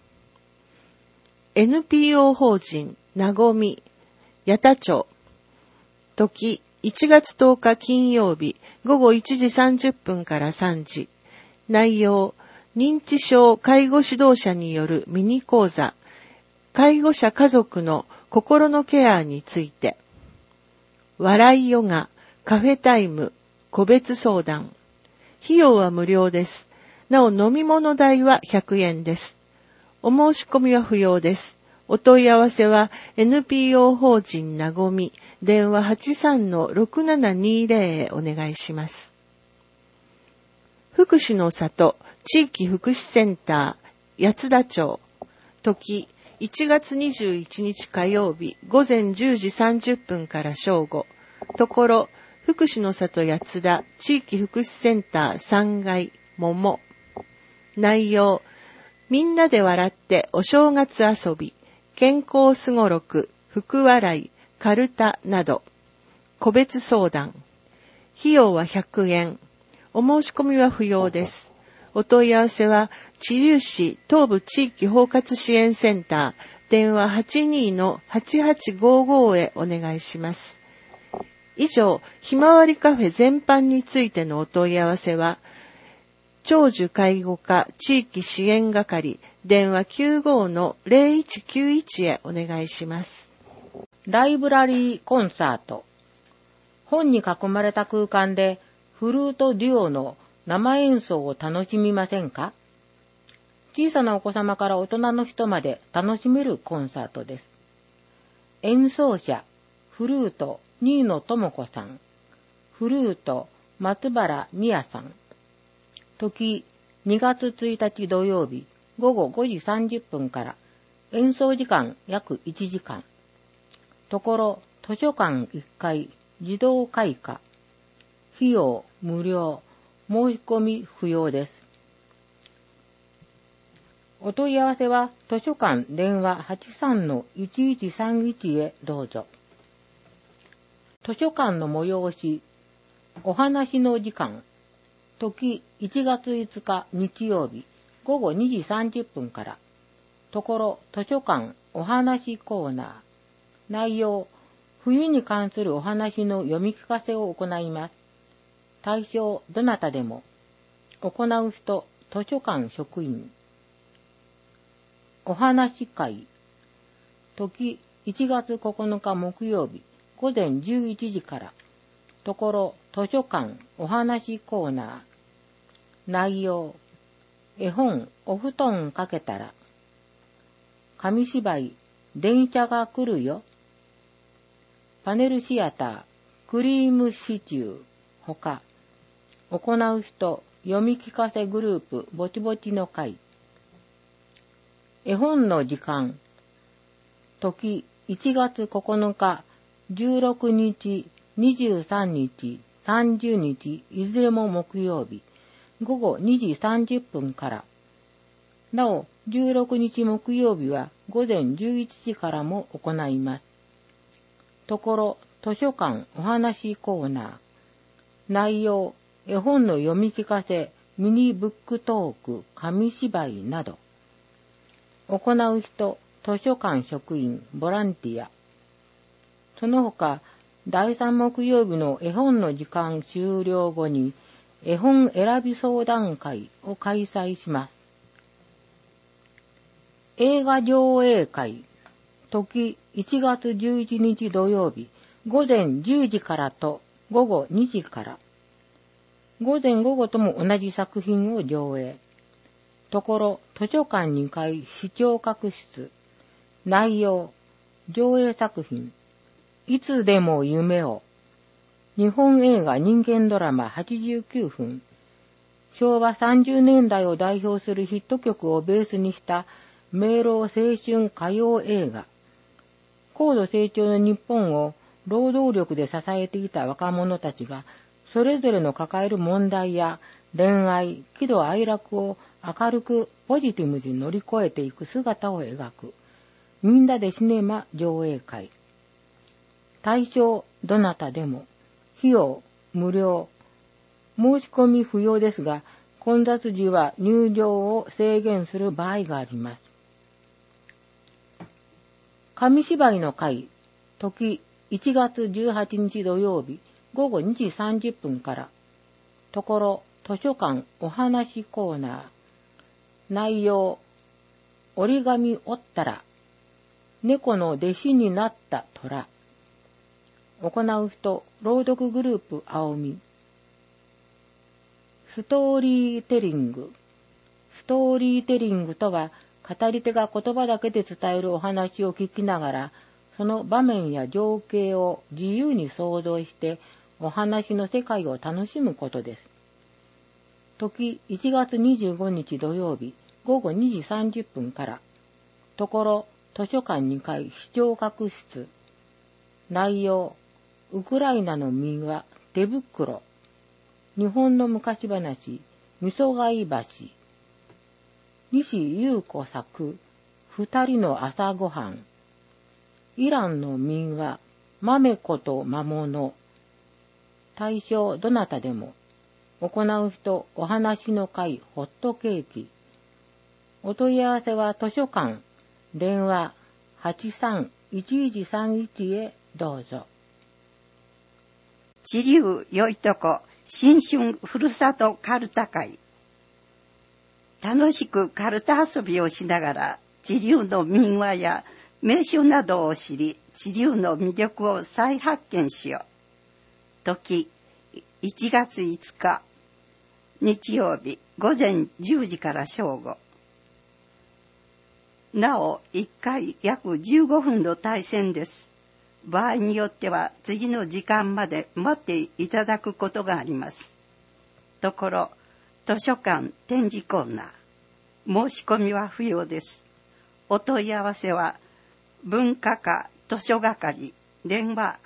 。NPO 法人なごみ八田町、時1月10日金曜日午後1時30分から3時。内容、認知症介護指導者によるミニ講座、介護者家族の心のケアについて。笑いヨガ、カフェタイム、個別相談。費用は無料です。なお飲み物代は100円です。お申し込みは不要です。お問い合わせは NPO 法人なごみ、電話 83-6720 へお願いします。福祉の里地域福祉センター八田町、時1月21日火曜日午前10時30分から正午。ところ福祉の里八田地域福祉センター3階桃。内容、みんなで笑ってお正月遊び、健康すごろく、福笑い、カルタなど。個別相談。費用は100円。お申し込みは不要です。お問い合わせは、知立市東部地域包括支援センター、電話 82-8855 へお願いします。以上、ひまわりカフェ全般についてのお問い合わせは、長寿介護課地域支援係、電話 95-0191 へお願いします。 ライブラリーコンサート。本に囲まれた空間でフルートデュオの生演奏を楽しみませんか？小さなお子様から大人の人まで楽しめるコンサートです。演奏者、フルート、新野智子さん。フルート、松原美也さん。時、2月1日土曜日、午後5時30分から、演奏時間約1時間。ところ、図書館1階、自動開花。費用無料、申し込み不要です。お問い合わせは、図書館電話 83-1131 へどうぞ。図書館の催し、お話の時間。時1月5日日曜日午後2時30分から。ところ図書館お話コーナー。内容、冬に関するお話の読み聞かせを行います。対象どなたでも。行う人、図書館職員。お話会。時1月9日木曜日午前11時から。ところ図書館お話コーナー。内容、絵本お布団かけたら。紙芝居、電車が来るよ。パネルシアター、クリームシチュー、ほか。行う人、読み聞かせグループ、ぼちぼちの会。絵本の時間。時1月9日、16日、23日、30日、いずれも木曜日、午後2時30分から。なお、16日木曜日は午前11時からも行います。ところ、図書館お話コーナー。内容、絵本の読み聞かせ、ミニブックトーク、紙芝居など。行う人、図書館職員、ボランティア。その他、第3木曜日の絵本の時間終了後に、絵本選び相談会を開催します。映画上映会。時1月11日土曜日、午前10時からと午後2時から。午前午後とも同じ作品を上映。ところ、図書館2階視聴覚室。内容、上映作品。いつでも夢を。日本映画人間ドラマ89分。昭和30年代を代表するヒット曲をベースにした明朗青春歌謡映画。高度成長の日本を労働力で支えていた若者たちが、それぞれの抱える問題や恋愛、喜怒哀楽を明るくポジティブに乗り越えていく姿を描く。 みんなでシネマ上映会。対象どなたでも、費用無料、申し込み不要ですが、混雑時は入場を制限する場合があります。紙芝居の会、時1月18日土曜日午後2時30分から、ところ図書館お話コーナー、内容、折り紙折ったら、猫の弟子になった虎。行う人、朗読グループ青み。ストーリーテリング。ストーリーテリングとは、語り手が言葉だけで伝えるお話を聞きながら、その場面や情景を自由に想像して、お話の世界を楽しむことです。時1月25日土曜日午後2時30分から、ところ図書館2階視聴覚室。内容、ウクライナの民話、手袋。日本の昔話、味噌貝橋。西優子作、二人の朝ごはん。イランの民話、豆子と魔物。対象どなたでも。行う人、お話の会、ホットケーキ。お問い合わせは図書館、電話 83-1131 へどうぞ。 知立よいとこ新春ふるさとカルタ会。楽しくカルタ遊びをしながら知立の民話や名所などを知り、知立の魅力を再発見しよう。時1月5日日曜日午前10時から正午。なお1回約15分の対戦です。場合によっては次の時間まで待っていただくことがあります。ところ図書館展示コーナー、申し込みは不要です。お問い合わせは文化課図書係電話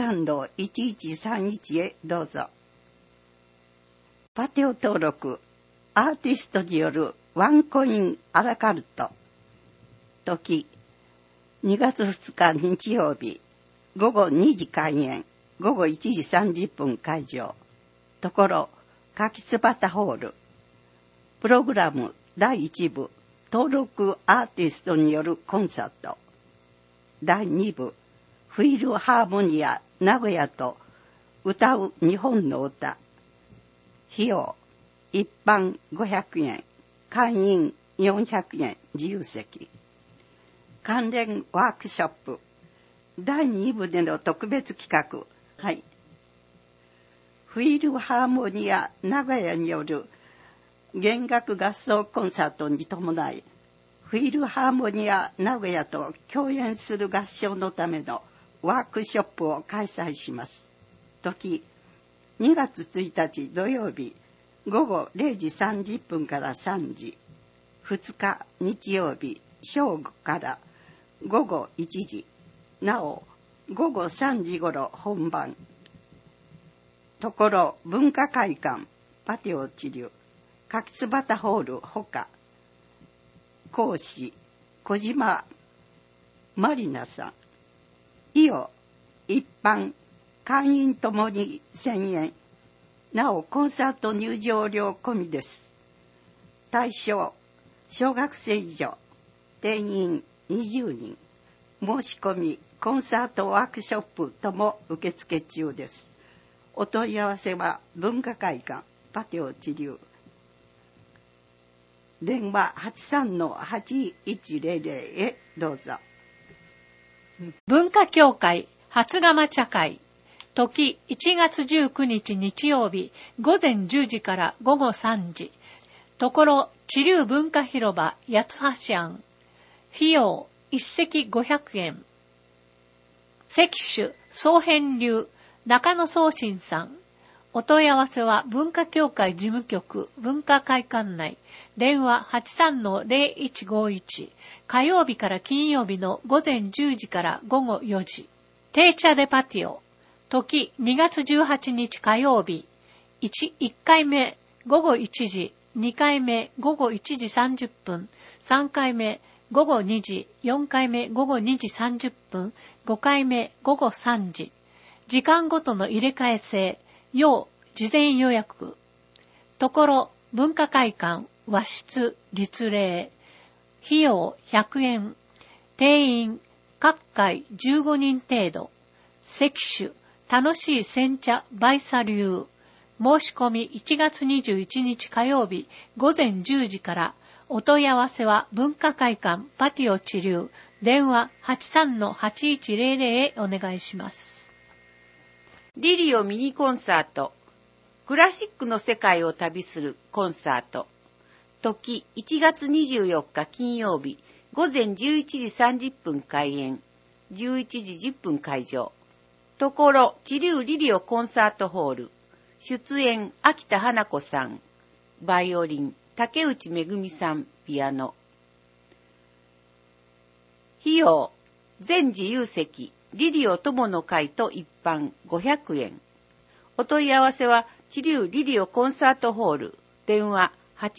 83-1131 へどうぞ。パテオ登録、アーティストによるワンコインアラカルト。時2月2日日曜日午後2時開演、午後1時30分会場。ところ柿椿ホール。プログラム第1部、登録アーティストによるコンサート。第2部、フィルハーモニア名古屋と歌う日本の歌。費用一般500円、会員400円、自由席。関連ワークショップ第2部での特別企画、はい、フィルハーモニア名古屋による弦楽合奏コンサートに伴い、フィルハーモニア名古屋と共演する合唱のためのワークショップを開催します。時2月1日土曜日午後0時30分から3時、2日日曜日正午から午後1時、なお午後3時ごろ本番。ところ文化会館パテオ知立柿椿ホールほか。講師小島まりなさん。費用一般会員ともに1000円。なおコンサート入場料込みです。対象小学生以上、定員20人。申し込みコンサートワークショップとも受付中です。お問い合わせは文化会館パテオ知立電話 83-8100 へどうぞ。 文化協会初釜茶会。時1月19日日曜日午前10時から午後3時。ところ知立文化広場八橋庵。費用一席500円。席主総編流中野宗信さん。お問い合わせは文化協会事務局文化会館内電話 83-0151 火曜日から金曜日の午前10時から午後4時。定茶でパティオ。時2月18日火曜日 1回目午後1時、2回目午後1時30分、3回目午後2時、4回目午後2時30分、5回目午後3時。時間ごとの入れ替え制、要事前予約。ところ、文化会館、和室、立礼。費用100円。定員、各回15人程度。席種、楽しい煎茶バイサ流。申し込み1月21日火曜日午前10時から。お問い合わせは文化会館パティオ地流。電話 83-8100 へお願いします。 リリオミニコンサート。クラシックの世界を旅するコンサート。時1月24日金曜日午前11時30分開演。11時10分会場。ところ、知立リリオコンサートホール。出演、秋田花子さん。バイオリン、竹内めぐみさん、ピアノ。費用、全自由席、リリオ友の会と一般500円。お問い合わせは、知立リリオコンサートホール。電話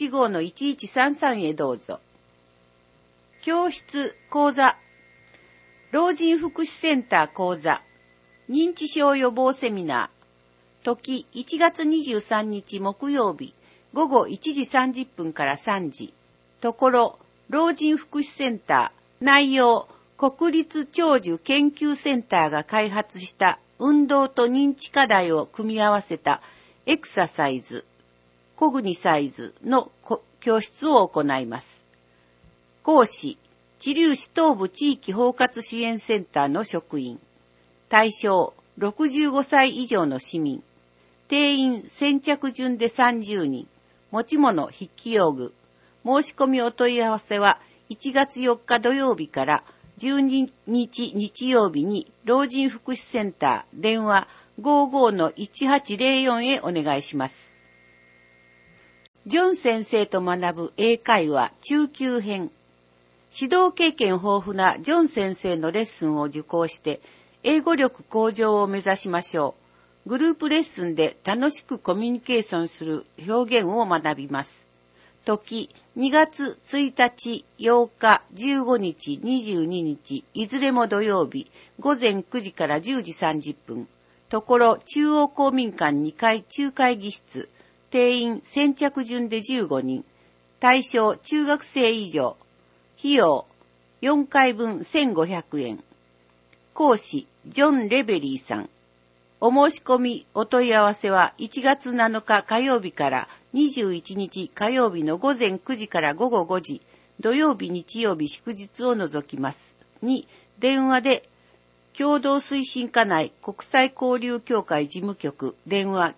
85-1133 へどうぞ。教室、講座。老人福祉センター講座。認知症予防セミナー。時1月23日木曜日午後1時30分から3時。ところ、老人福祉センター。内容、国立長寿研究センターが開発した運動と認知課題を組み合わせたエクササイズ、コグニサイズの教室を行います。講師、知立市東部地域包括支援センターの職員。対象、65歳以上の市民。定員先着順で30人。持ち物筆記用具。申し込みお問い合わせは1月4日土曜日から12日日曜日に老人福祉センター電話 55-1804 へお願いします。ジョン先生と学ぶ英会話中級編。指導経験豊富なジョン先生のレッスンを受講して英語力向上を目指しましょう。グループレッスンで楽しくコミュニケーションする表現を学びます。時、2月1日、8日、15日、22日、いずれも土曜日、午前9時から10時30分。ところ、中央公民館2階中会議室。定員先着順で15人。対象、中学生以上。費用、4回分1500円。講師、ジョン・レベリーさん。お申し込み、お問い合わせは1月7日火曜日から21日火曜日の午前9時から午後5時、土曜日日曜日祝日を除きます。2、電話で、共同推進課内国際交流協会事務局、電話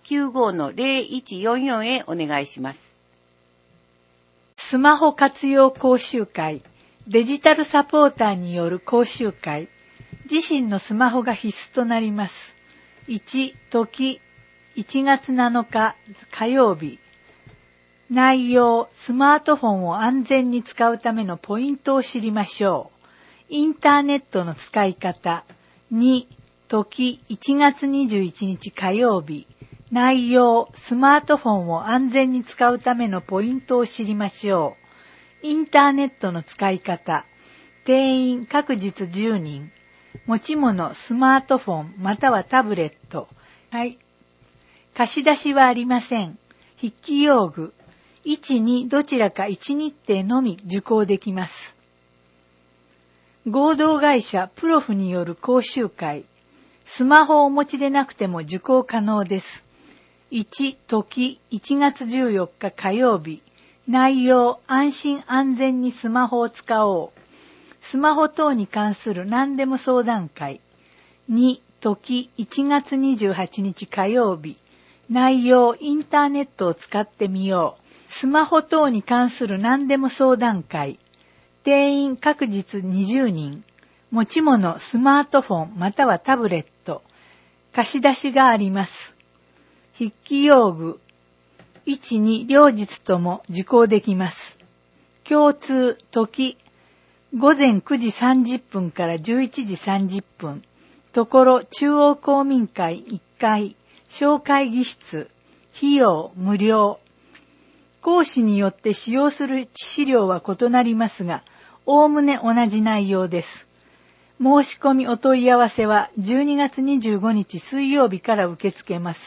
95-0144 へお願いします。 スマホ活用講習会、デジタルサポーターによる講習会、自身のスマホが必須となります。1、時、1月7日火曜日。内容、スマートフォンを安全に使うためのポイントを知りましょう。インターネットの使い方。2、時、1月21日火曜日。内容、スマートフォンを安全に使うためのポイントを知りましょう。インターネットの使い方。定員各日10人。持ち物、スマートフォン、またはタブレット。はい。貸し出しはありません。筆記用具。1、2どちらか1日程のみ受講できます。合同会社プロフによる講習会。スマホをお持ちでなくても受講可能です。1、時、1月14日火曜日。内容、安心安全にスマホを使おう。スマホ等に関する何でも相談会。2、時、1月28日火曜日。内容、インターネットを使ってみよう。スマホ等に関する何でも相談会。定員各日20人。持ち物、スマートフォンまたはタブレット。貸し出しがあります。筆記用具。1、2両日とも受講できます。共通、時。午前9時30分から11時30分。ところ中央公民会1階、小会議室。費用無料。講師によって使用する資料は異なりますが、 おおむね同じ内容です。申し込みお問い合わせは12月25日水曜日から受け付けます。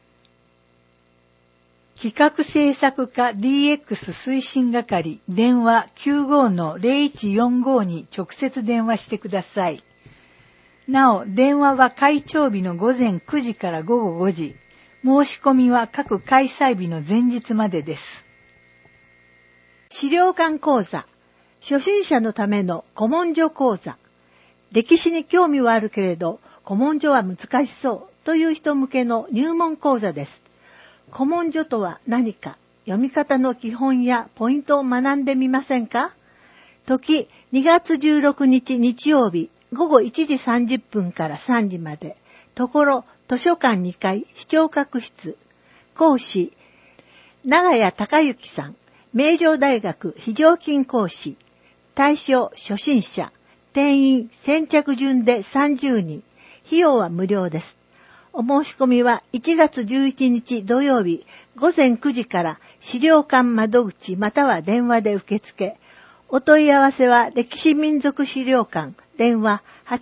企画制作課 DX 推進係電話 95-0145 に直接電話してください。なお、電話は開庁日の午前9時から午後5時。申し込みは各開催日の前日までです。 資料館講座、初心者のための古文書講座。歴史に興味はあるけれど、古文書は難しそうという人向けの入門講座です。古文書とは何か、読み方の基本やポイントを学んでみませんか？時、2月16日日曜日、午後1時30分から3時まで。ところ、図書館2階、視聴覚室。講師、長谷隆之さん。名城大学非常勤講師。対象、初心者。定員、先着順で30人。費用は無料です。お申し込みは1月11日土曜日午前9時から資料館窓口または電話で受付。お問い合わせは歴史民族資料館電話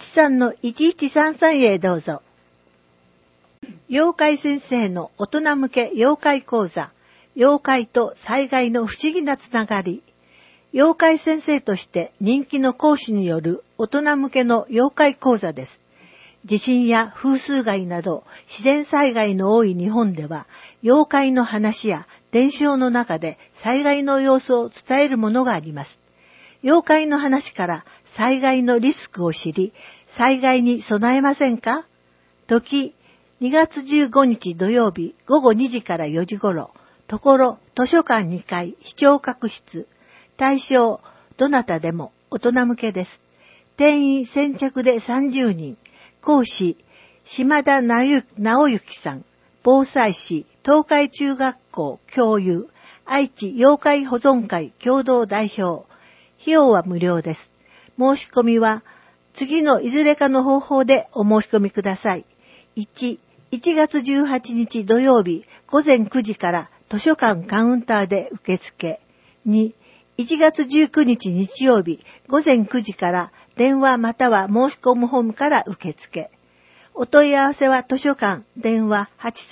83-1133 へどうぞ。妖怪先生の大人向け妖怪講座。妖怪と災害の不思議なつながり。妖怪先生として人気の講師による大人向けの妖怪講座です。地震や風水害など自然災害の多い日本では、妖怪の話や伝承の中で災害の様子を伝えるものがあります。妖怪の話から災害のリスクを知り、災害に備えませんか？時、2月15日土曜日午後2時から4時頃、ところ図書館2階視聴覚室。対象、どなたでも大人向けです。定員先着で30人。講師、島田直之さん。防災士、東海中学校教諭、愛知妖怪保存会共同代表。費用は無料です。申し込みは、次のいずれかの方法でお申し込みください。1月18日土曜日午前9時から図書館カウンターで受付。2、1月19日日曜日午前9時から電話または申し込むホームから受付。お問い合わせは図書館電話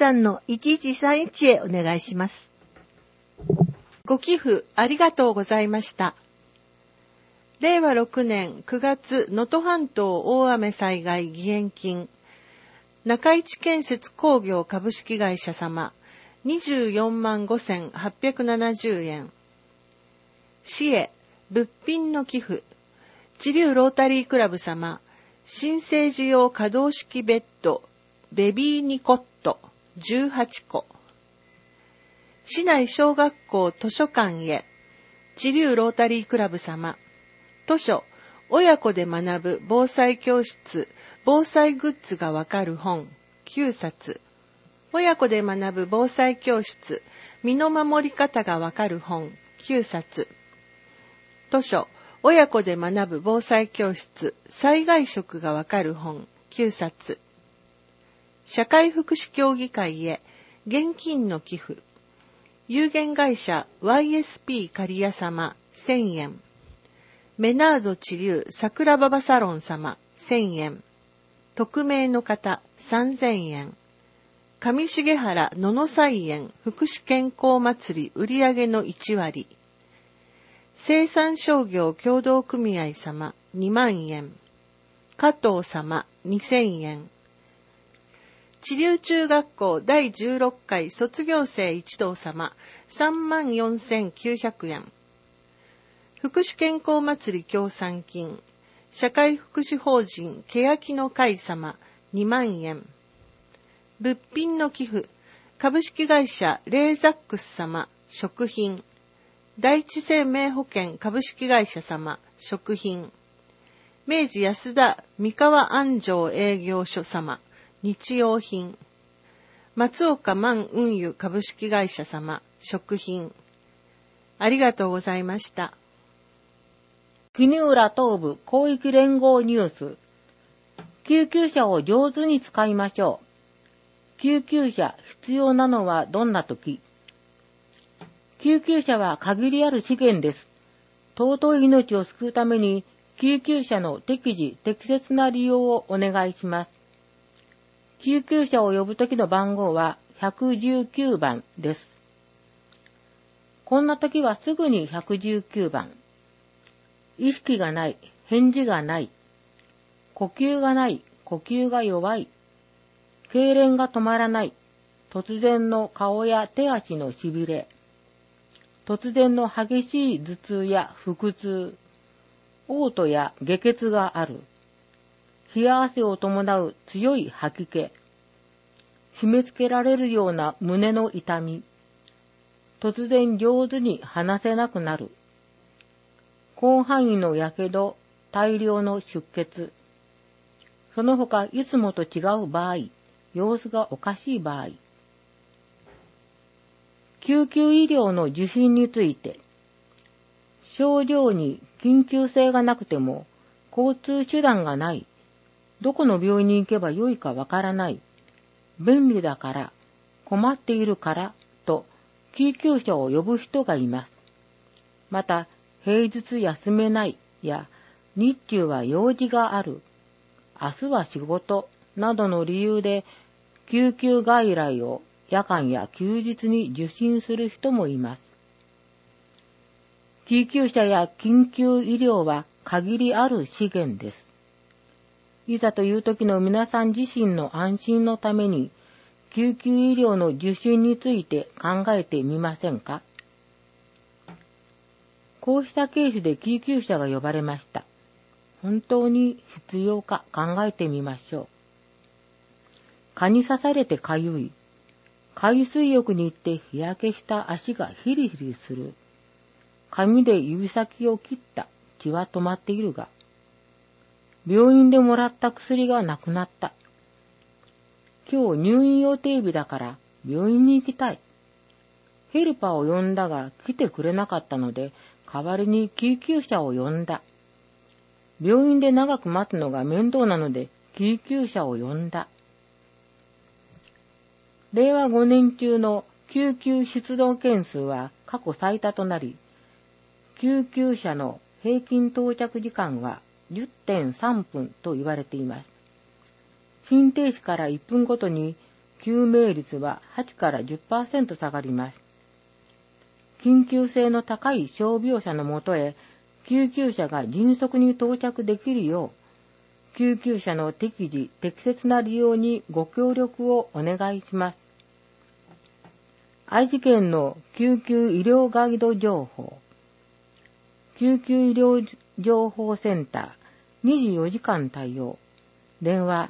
83-1131 へお願いします。 ご寄付ありがとうございました。令和6年9月能登半島大雨災害義援金中市建設工業株式会社様24万5870円。市へ物品の寄付知立ロータリークラブ様新生児用可動式ベッドベビーニコット18個。市内小学校図書館へ知立ロータリークラブ様図書親子で学ぶ防災教室防災グッズがわかる本9冊。親子で学ぶ防災教室身の守り方がわかる本9冊。図書親子で学ぶ防災教室災害食がわかる本9冊。社会福祉協議会へ現金の寄付有限会社 YSP 刈谷様1000円。メナード知立桜馬場サロン様1000円。匿名の方3000円。上重原野々菜園福祉健康祭り売上の1割。生産商業協同組合様2万円。加藤様2000円。知立中学校第16回卒業生一同様34,900円。福祉健康祭り協賛金社会福祉法人欅の会様2万円。物品の寄付株式会社レーザックス様食品第一生命保険株式会社様食品明治安田三河安城営業所様日用品松岡万運輸株式会社様食品ありがとうございました。 絹浦東部広域連合ニュース救急車を上手に使いましょう。救急車必要なのはどんな時？救急車は限りある資源です。 尊い命を救うために救急車の適時適切な利用をお願いします。救急車を呼ぶときの番号は119番です。こんなときはすぐに119番。意識がない、返事がない。呼吸がない、呼吸が弱い。痙攣が止まらない。突然の顔や手足のしびれ。突然の激しい頭痛や腹痛。嘔吐や下血がある。冷や汗を伴う強い吐き気。締め付けられるような胸の痛み。突然上手に話せなくなる。広範囲のやけど、大量の出血。その他いつもと違う場合、様子がおかしい場合。救急医療の受診について、症状に緊急性がなくても、交通手段がない、どこの病院に行けばよいかわからない、便利だから、困っているからと救急車を呼ぶ人がいます。また、平日休めないや、日中は用事がある、明日は仕事などの理由で救急外来を夜間や休日に受診する人もいます。救急車や緊急医療は限りある資源です。いざという時の皆さん自身の安心のために、救急医療の受診について考えてみませんか？こうしたケースで救急車が呼ばれました。本当に必要か考えてみましょう。蚊に刺されてかゆい。海水浴に行って日焼けした足がヒリヒリする。紙で指先を切った。血は止まっているが。病院でもらった薬がなくなった。今日入院予定日だから病院に行きたい。ヘルパーを呼んだが来てくれなかったので、代わりに救急車を呼んだ。病院で長く待つのが面倒なので救急車を呼んだ。令和5年中の救急出動件数は過去最多となり、救急車の平均到着時間は 10.3 分と言われています。心停止から1分ごとに救命率は8から 10% 下がります。緊急性の高い傷病者のもとへ救急車が迅速に到着できるよう、救急車の適時適切な利用にご協力をお願いします。愛知県の救急医療ガイド情報。救急医療情報センター24時間対応。電話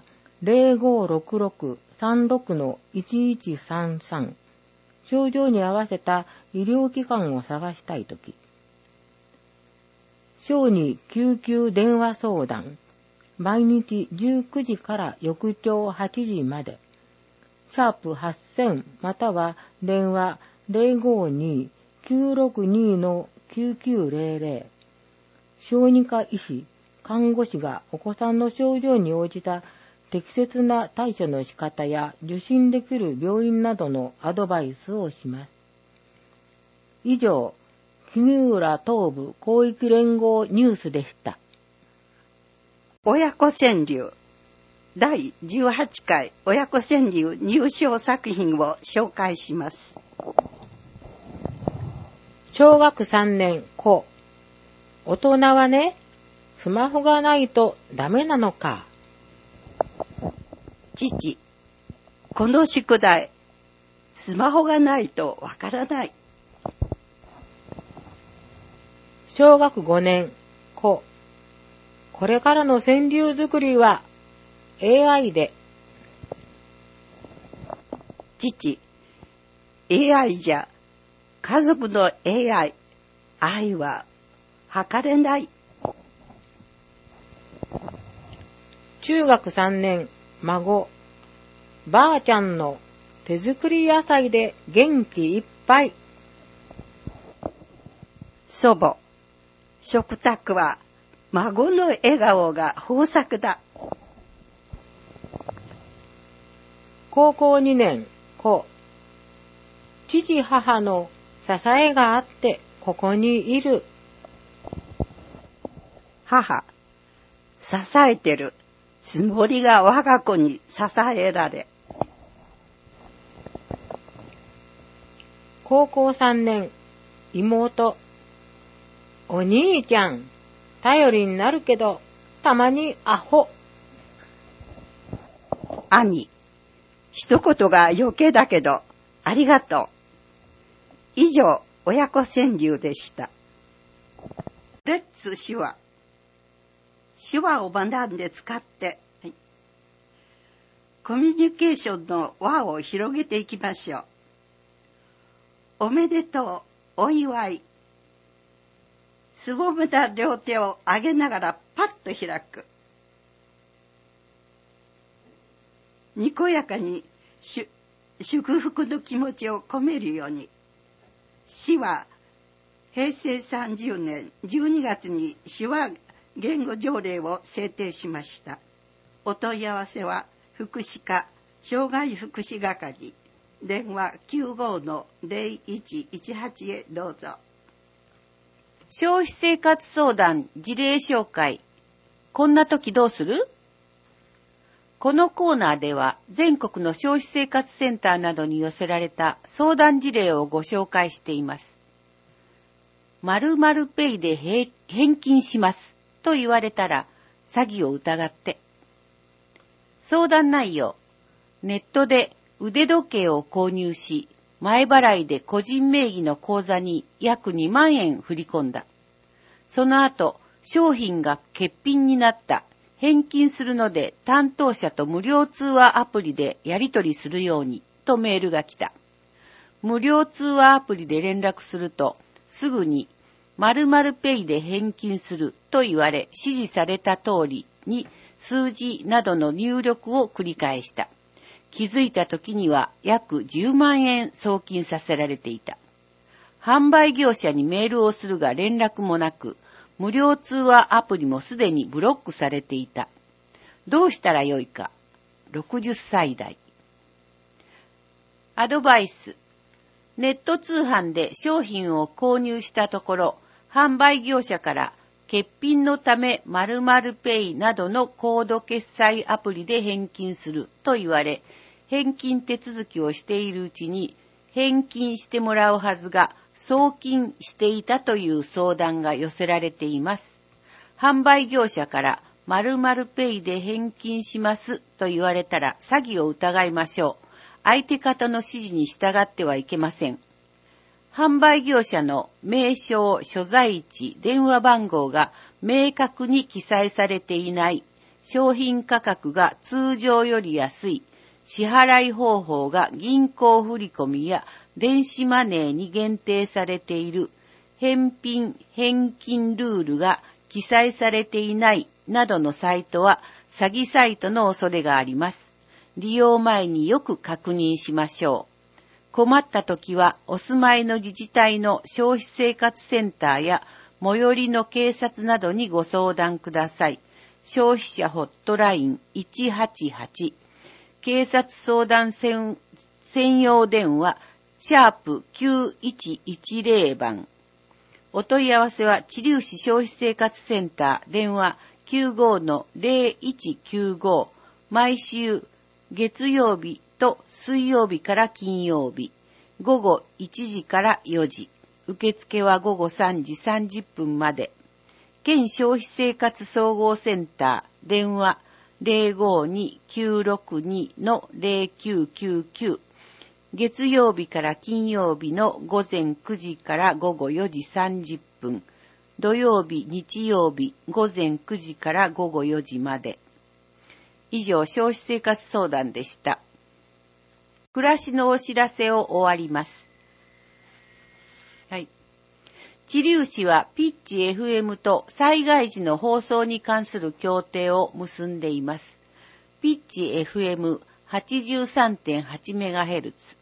0566-36-1133。症状に合わせた医療機関を探したいとき。小児救急電話相談。毎日19時から翌朝8時まで。#8000または電話 052-962-9900。小児科医師、看護師がお子さんの症状に応じた適切な対処の仕方や受診できる病院などのアドバイスをします。以上、絹浦東部広域連合ニュースでした。 親子川柳第18回親子川柳入賞作品を紹介します。 小学3年子。大人はね、スマホがないとダメなのか。 父、この宿題、スマホがないとわからない。 小学5年子。これからの川柳作りは AI で。 父、AI じゃ家族の AI、愛は測れない。 中学3年孫。ばあちゃんの手作り野菜で元気いっぱい。 祖母、食卓は孫の笑顔が豊作だ。 高校2年子。父母の支えがあってここにいる。 母、支えてるつもりが我が子に支えられ。 高校3年、妹。お兄ちゃん、頼りになるけど、たまにアホ。 兄、一言が余計だけど、ありがとう。以上、親子川柳でした。レッツ手話。手話を学んで使って、コミュニケーションの輪を広げていきましょう。おめでとう、お祝い。すぼめた両手を上げながらパッと開く。にこやかに祝福の気持ちを込めるように。市は平成30年12月に手話言語条例を制定しました。お問い合わせは福祉課障害福祉係電話 95-0118 へどうぞ。 消費生活相談事例紹介。こんな時どうする？このコーナーでは全国の消費生活センターなどに寄せられた相談事例をご紹介しています。〇〇ペイで返金しますと言われたら詐欺を疑って。相談内容。ネットで腕時計を購入し、前払いで個人名義の口座に約2万円振り込んだ。その後、商品が欠品になった。返金するので担当者と無料通話アプリでやり取りするようにとメールが来た。無料通話アプリで連絡するとすぐに〇〇ペイで返金すると言われ指示された通りに数字などの入力を繰り返した。気づいた時には約10万円送金させられていた。販売業者にメールをするが連絡もなく、無料通話アプリもすでにブロックされていた。どうしたらよいか。60歳代。アドバイス。ネット通販で商品を購入したところ、販売業者から欠品のため〇〇ペイなどのコード決済アプリで返金すると言われ、返金手続きをしているうちに返金してもらうはずが送金していたという相談が寄せられています。販売業者から〇〇ペイで返金しますと言われたら詐欺を疑いましょう。相手方の指示に従ってはいけません。販売業者の名称、所在地、電話番号が明確に記載されていない、商品価格が通常より安い、支払い方法が銀行振込や電子マネーに限定されている、返品・返金ルールが記載されていないなどのサイトは詐欺サイトの恐れがあります。利用前によく確認しましょう。困った時はお住まいの自治体の消費生活センターや最寄りの警察などにご相談ください。消費者ホットライン188、警察相談専用電話#9110番。お問い合わせは知立市消費生活センター電話 95-0195、毎週月曜日と水曜日から金曜日、午後1時から4時、受付は午後3時30分まで。県消費生活総合センター電話 052-962-0999、月曜日から金曜日の午前9時から午後4時30分、土曜日、日曜日、午前9時から午後4時まで。以上、消費生活相談でした。暮らしのお知らせを終わります。はい。知立市はピッチ FM と災害時の放送に関する協定を結んでいます。ピッチ FM83.8MHz。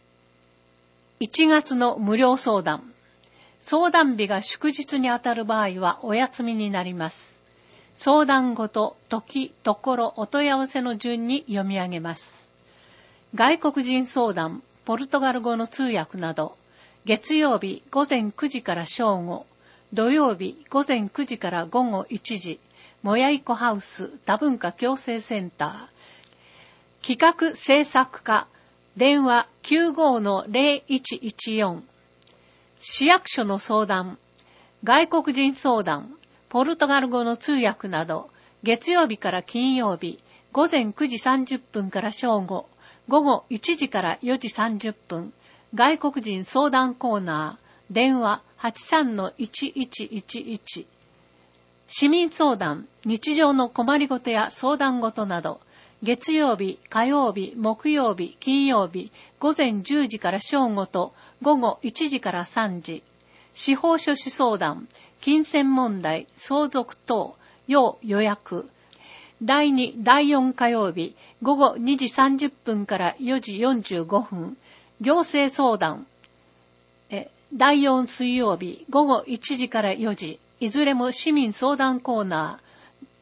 1月の無料相談。相談日が祝日にあたる場合はお休みになります。相談ごと、時、ところ、お問い合わせの順に読み上げます。外国人相談、ポルトガル語の通訳など、月曜日午前9時から正午、 土曜日午前9時から午後1時、もやいこハウス多文化共生センター。企画制作課、電話 95-0114。市役所の相談、外国人相談、ポルトガル語の通訳など、月曜日から金曜日、午前9時30分から正午、午後1時から4時30分、外国人相談コーナー、電話 83-1111。市民相談、日常の困りごとや相談事など、月曜日、火曜日、木曜日、金曜日、午前10時から正午と午後1時から3時。司法書士相談、金銭問題、相続等、要予約。第2、第4火曜日、午後2時30分から4時45分。行政相談。第4水曜日、午後1時から4時。いずれも市民相談コーナー。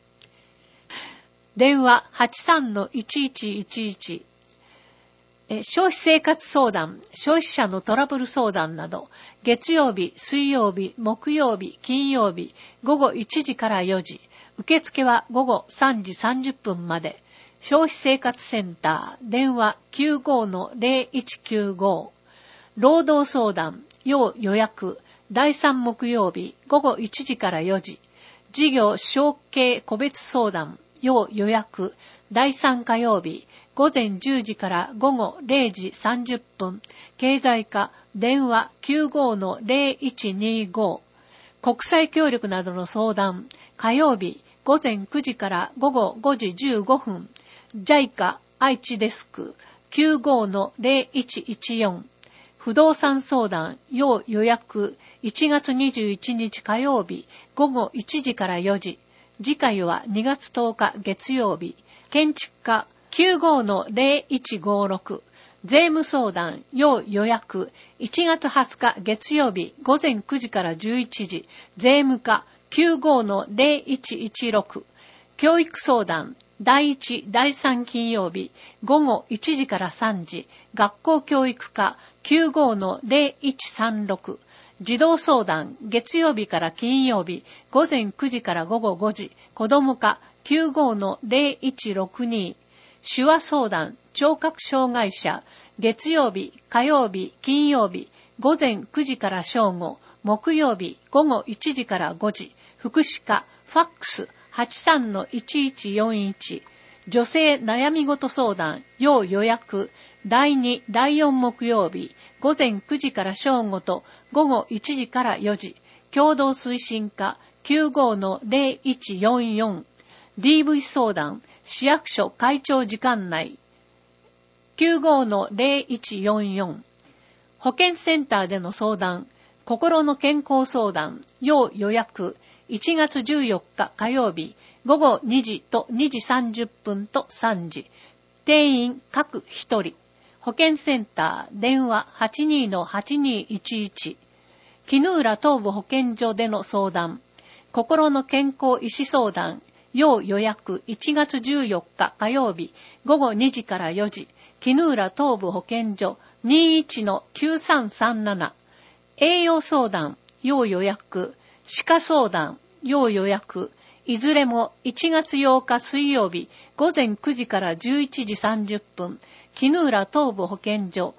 電話 83-1111。消費生活相談、消費者のトラブル相談など、月曜日、水曜日、木曜日、金曜日、午後1時から4時。受付は午後3時30分まで。消費生活センター、電話 95-0195。労働相談、要予約。第3木曜日、午後1時から4時。事業承継個別相談、要予約。第3火曜日、午前10時から午後0時30分。経済課、電話 95-0125。国際協力などの相談、火曜日、午前9時から午後5時15分。JICA 愛知デスク、95-0114。不動産相談、要予約。1月21日火曜日、午後1時から4時。次回は2月10日月曜日。建築課 95-0156。税務相談、要予約。1月20日月曜日、午前9時から11時。税務課 95-0116。教育相談、第1、第3金曜日、午後1時から3時。学校教育課 95-0136。児童相談、月曜日から金曜日、午前9時から午後5時。子ども課 95-0162。手話相談、聴覚障害者、月曜日、火曜日、金曜日、午前9時から正午。木曜日、午後1時から5時。福祉課、ファックス 83-1141。女性悩み事相談、要予約。第2、第4木曜日、午前9時から正午と午後1時から4時。共同推進課 95-0144。DV 相談、市役所会長時間内 95-0144。保健センターでの相談、心の健康相談、要予約。1月14日火曜日、午後2時と2時30分と3時。定員各1人。保健センター、電話 82-8211。絹浦東部保健所での相談。心の健康医師相談。要予約。1月14日火曜日。午後2時から4時。絹浦東部保健所 21-9337。栄養相談。要予約。歯科相談。要予約。いずれも1月8日水曜日。午前9時から11時30分。絹浦東部保健所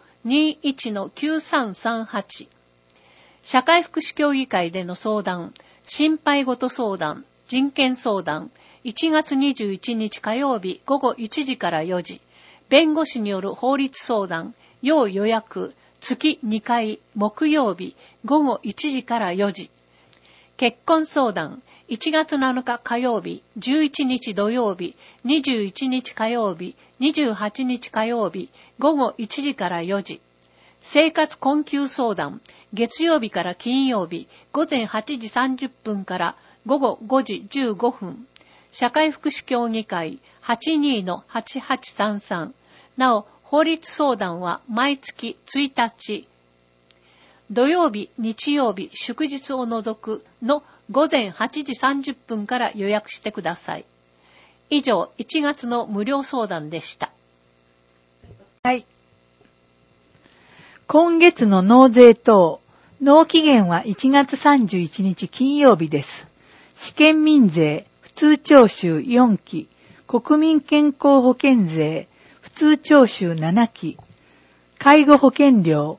21-9338。社会福祉協議会での相談、心配事相談、人権相談、1月21日火曜日午後1時から4時。弁護士による法律相談、要予約、月2回木曜日午後1時から4時。結婚相談、1月7日火曜日、11日土曜日、21日火曜日、28日火曜日、午後1時から4時。生活困窮相談、月曜日から金曜日、午前8時30分から午後5時15分。社会福祉協議会 82-8833。なお、法律相談は毎月1日。土曜日、日曜日、祝日を除くの午前8時30分から予約してください。以上、1月の無料相談でした。 はい。今月の納税等、 納期限は1月31日金曜日です。試験民税、普通徴収4期、国民健康保険税、普通徴収7期、介護保険料、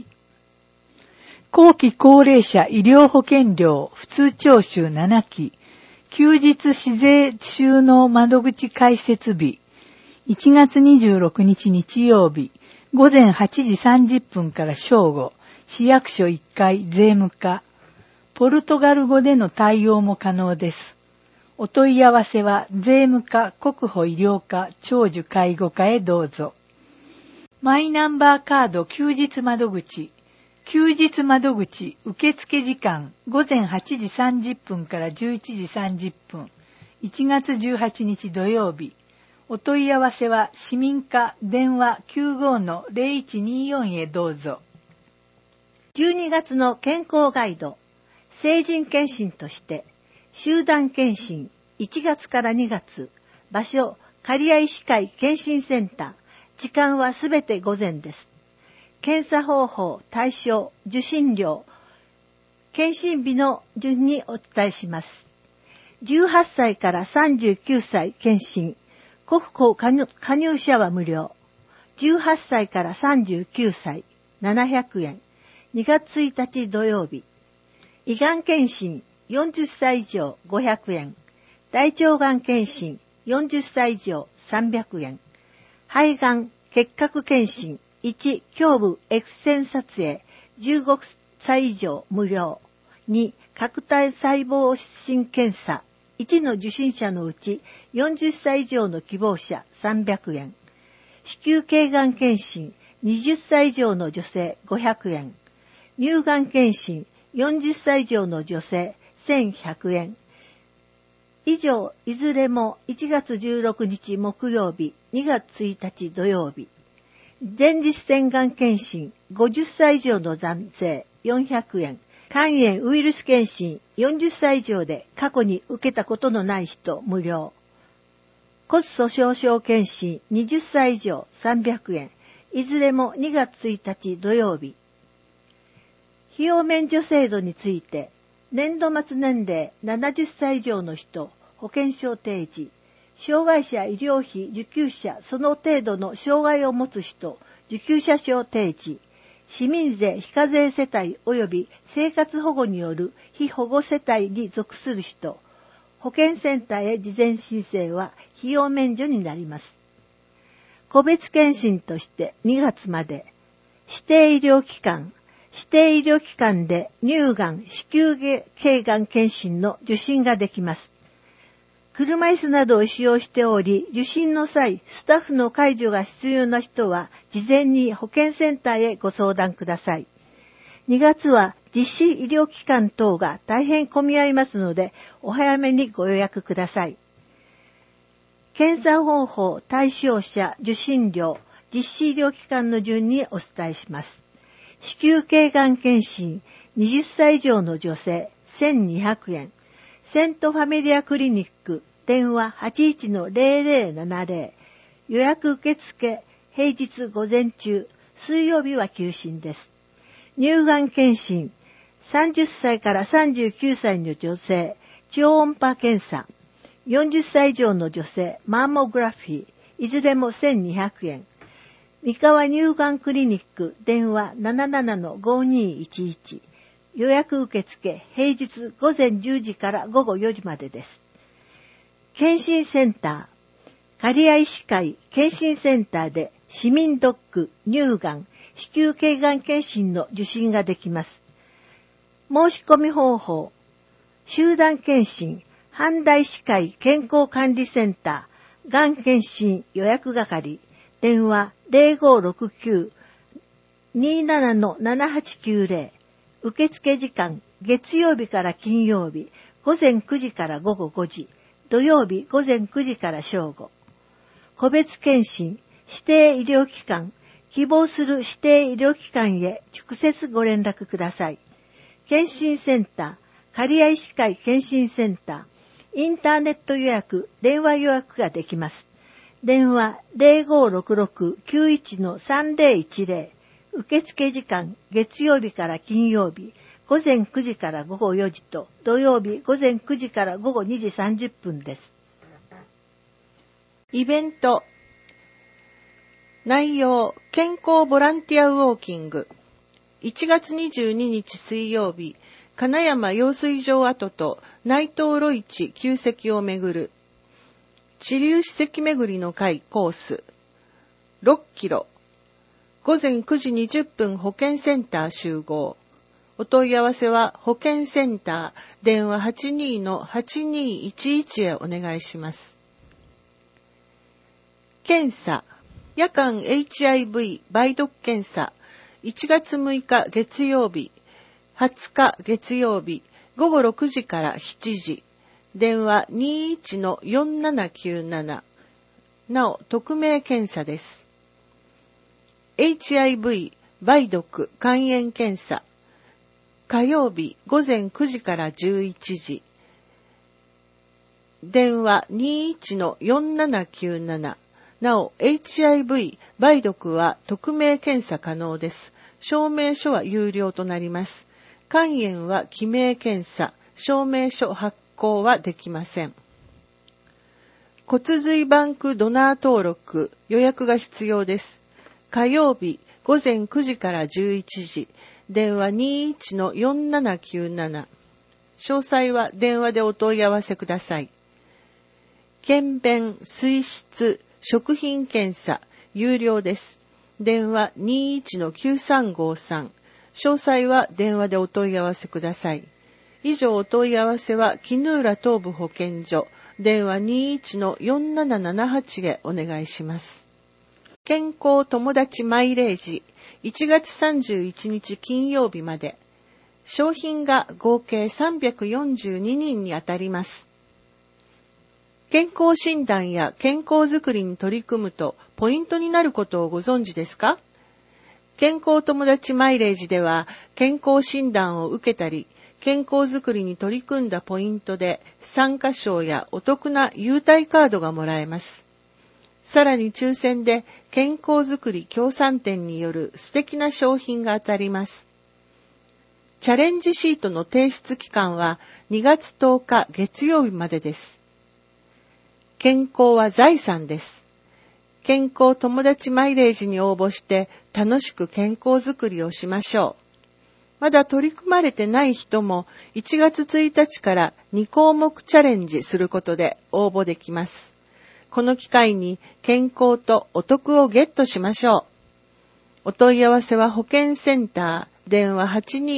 後期高齢者医療保険料、普通徴収7期、休日市税収納窓口開設日、1月26日日曜日、午前8時30分から正午、市役所1階税務課、ポルトガル語での対応も可能です。お問い合わせは税務課、国保医療課、長寿介護課へどうぞ。マイナンバーカード休日窓口。休日窓口受付時間午前8時30分から11時30分。1月18日土曜日。お問い合わせは市民課電話 95-0124 へどうぞ。 12月の健康ガイド、成人検診として、集団検診1月から2月、場所、刈谷医師会検診センター、時間はすべて午前です。検査方法、対象、受診料、検診日の順にお伝えします。18歳から39歳検診、国保加入者は無料。18歳から39歳、700円。2月1日土曜日。胃がん検診、40歳以上、500円。大腸がん検診、40歳以上、300円。肺がん、結核検診、1、胸部 X 線撮影、15歳以上、無料。2、核体細胞診検査、1の受診者のうち40歳以上の希望者300円。子宮頸がん検診20歳以上の女性500円。乳がん検診40歳以上の女性1100円。以上、いずれも1月16日木曜日、2月1日土曜日。前立腺がん検診50歳以上の男性400円。肝炎ウイルス検診40歳以上で過去に受けたことのない人無料。骨粗鬆症検診20歳以上300円。いずれも2月1日土曜日。費用免除制度について、年度末年齢70歳以上の人、保険証提示。障害者医療費受給者その程度の障害を持つ人、受給者証提示。市民税非課税世帯及び生活保護による非保護世帯に属する人、保健センターへ事前申請は費用免除になります。個別検診として2月まで、指定医療機関で乳がん、子宮頸がん検診の受診ができます。車椅子などを使用しており、受診の際、スタッフの介助が必要な人は、事前に保健センターへご相談ください。2月は実施医療機関等が大変混み合いますので、お早めにご予約ください。検査方法、対象者、受診料、実施医療機関の順にお伝えします。子宮頸がん検診、20歳以上の女性、1200円。セントファミリアクリニック、電話 81-0070。予約受付、平日午前中、水曜日は休診です。乳がん検診、30歳から39歳の女性、超音波検査。40歳以上の女性、マンモグラフィー、いずれも1200円。三河乳がんクリニック、電話 77-5211。予約受付、平日午前10時から午後4時までです。検診センター、刈谷医師会検診センターで市民ドック、乳がん、子宮頸がん検診の受診ができます。申し込み方法、集団検診、阪大医師会健康管理センター、がん検診予約係、電話 0569-27-7890。受付時間、月曜日から金曜日、午前9時から午後5時、土曜日午前9時から正午。個別検診、指定医療機関、希望する指定医療機関へ直接ご連絡ください。検診センター、刈谷医師会検診センター、インターネット予約、電話予約ができます。電話 0566-91-3010。 受付時間、月曜日から金曜日、午前9時から午後4時と、土曜日午前9時から午後2時30分です。 イベント。内容、健康ボランティアウォーキング。1月22日水曜日、金山用水場跡と内藤路市旧跡を巡る。知立史跡巡りの会コース。6キロ。午前9時20分保健センター集合。お問い合わせは保健センター電話 82-8211 へお願いします。検査。夜間 HIV 梅毒検査。1月6日月曜日、20日月曜日、午後6時から7時。電話 21-4797。なお、匿名検査です。HIV 梅毒肝炎検査。火曜日午前9時から11時。電話 21-4797。なお、HIV 梅毒は匿名検査可能です。証明書は有料となります。肝炎は記名検査、証明書発行はできません。骨髄バンクドナー登録、予約が必要です。火曜日午前9時から11時。電話 21-4797。詳細は電話でお問い合わせください。検便、水質、食品検査、有料です。電話 21-9353。詳細は電話でお問い合わせください。以上お問い合わせは絹浦東部保健所、電話 21-4778 へお願いします。健康友達マイレージ、1月31日金曜日まで。商品が合計342人に当たります。健康診断や健康づくりに取り組むとポイントになることをご存知ですか？健康友達マイレージでは健康診断を受けたり、健康づくりに取り組んだポイントで参加賞やお得な優待カードがもらえます。さらに抽選で健康づくり協賛店による素敵な商品が当たります。チャレンジシートの提出期間は2月10日月曜日までです。健康は財産です。健康友達マイレージに応募して楽しく健康づくりをしましょう。まだ取り組まれてない人も1月1日から2項目チャレンジすることで応募できます。この機会に健康とお得をゲットしましょう。お問い合わせは保健センター電話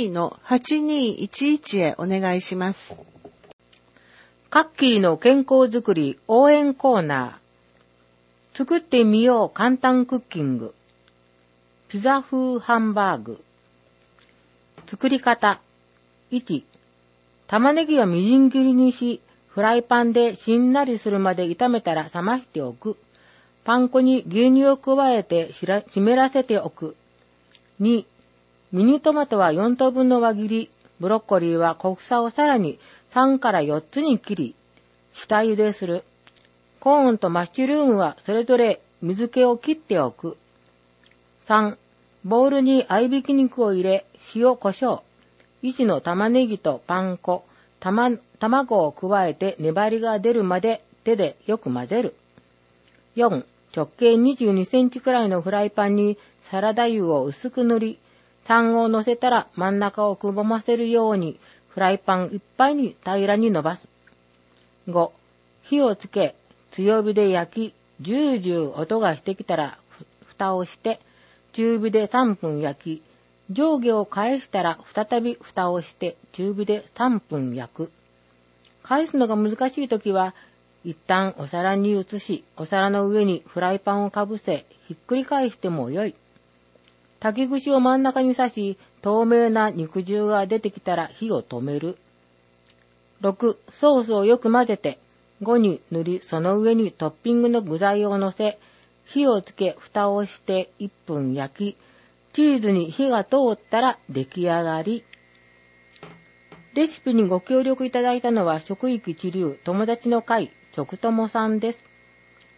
82-8211 へお願いします。 カッキーの健康づくり応援コーナー。作ってみよう簡単クッキング。ピザ風ハンバーグ。作り方。1、玉ねぎをみじん切りにし、フライパンでしんなりするまで炒めたら冷ましておく。パン粉に牛乳を加えて湿らせておく。2、ミニトマトは4等分の輪切り。ブロッコリーは小房をさらに3から4つに切り、下茹でする。コーンとマッシュルームはそれぞれ水気を切っておく。3、ボウルに合いびき肉を入れ、塩、胡椒。1の玉ねぎとパン粉、卵を加えて粘りが出るまで手でよく混ぜる。4、直径22センチくらいのフライパンにサラダ油を薄く塗り、3を乗せたら真ん中をくぼませるようにフライパンいっぱいに平らに伸ばす。5、火をつけ強火で焼き、ジュージュー音がしてきたら蓋をして中火で3分焼き、上下を返したら再び蓋をして中火で3分焼く。返すのが難しいときは一旦お皿に移し、お皿の上にフライパンをかぶせひっくり返してもよい。竹串を真ん中に刺し、透明な肉汁が出てきたら火を止める。6、ソースをよく混ぜて、5に塗り、その上にトッピングの具材を乗せ、火をつけ、蓋をして1分焼き、チーズに火が通ったら出来上がり。レシピにご協力いただいたのは、食育一流友達の会、食友さんです。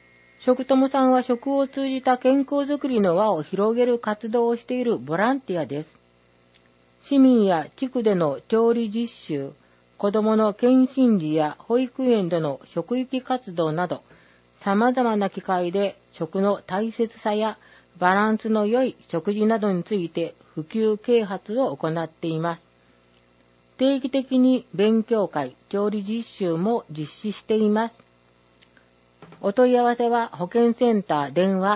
食友さんは食を通じた健康づくりの輪を広げる活動をしているボランティアです。市民や地区での調理実習、子どもの検診時や保育園での食育活動など、様々な機会で食の大切さやバランスの良い食事などについて普及啓発を行っています。定期的に勉強会、調理実習も実施しています。お問い合わせは保健センター電話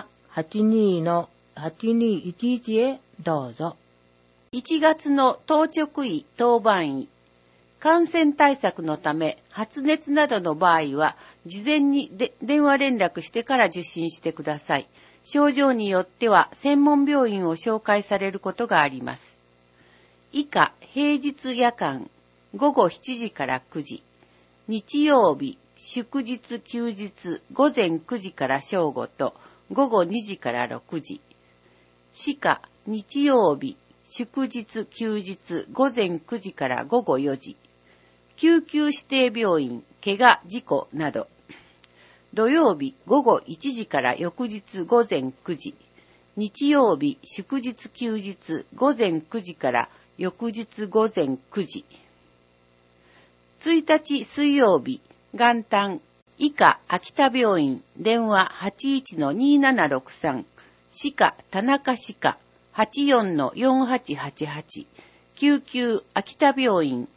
82-8211 へどうぞ。 1月の当直医、当番医。感染対策のため、発熱などの場合は、事前に電話連絡してから受診してください。症状によっては、専門病院を紹介されることがあります。以下、平日夜間、午後7時から9時。日曜日、祝日休日、午前9時から正午と、午後2時から6時。歯科、日曜日、祝日休日、午前9時から午後4時。救急指定病院、怪我、事故など。土曜日、午後1時から翌日午前9時。日曜日、祝日休日、午前9時から翌日午前9時。1日水曜日、元旦、以下秋田病院、電話 81-2763、歯科田中歯科 84-4888、救急秋田病院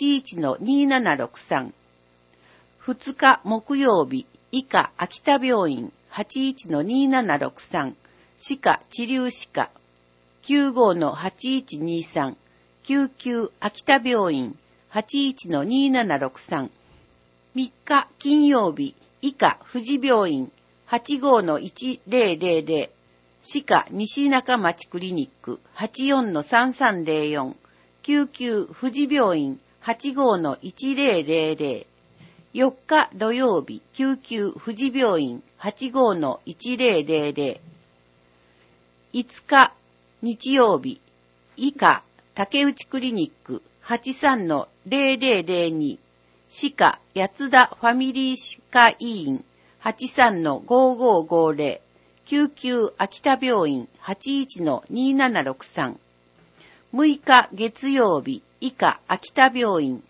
81-2763。2日木曜日、以下秋田病院 81-2763、歯科治療歯科 95-8123、救急秋田病院 81-2763。3日金曜日、以下富士病院 85-1000、歯科西中町クリニック 84-3304、救急富士病院 85-1000。4日土曜日、救急富士病院 85-1000。5日日曜日、以下竹内クリニック 83-0002、歯科八田ファミリー歯科医院 83-5550、救急秋田病院 81-2763。6日月曜日、以下秋田病院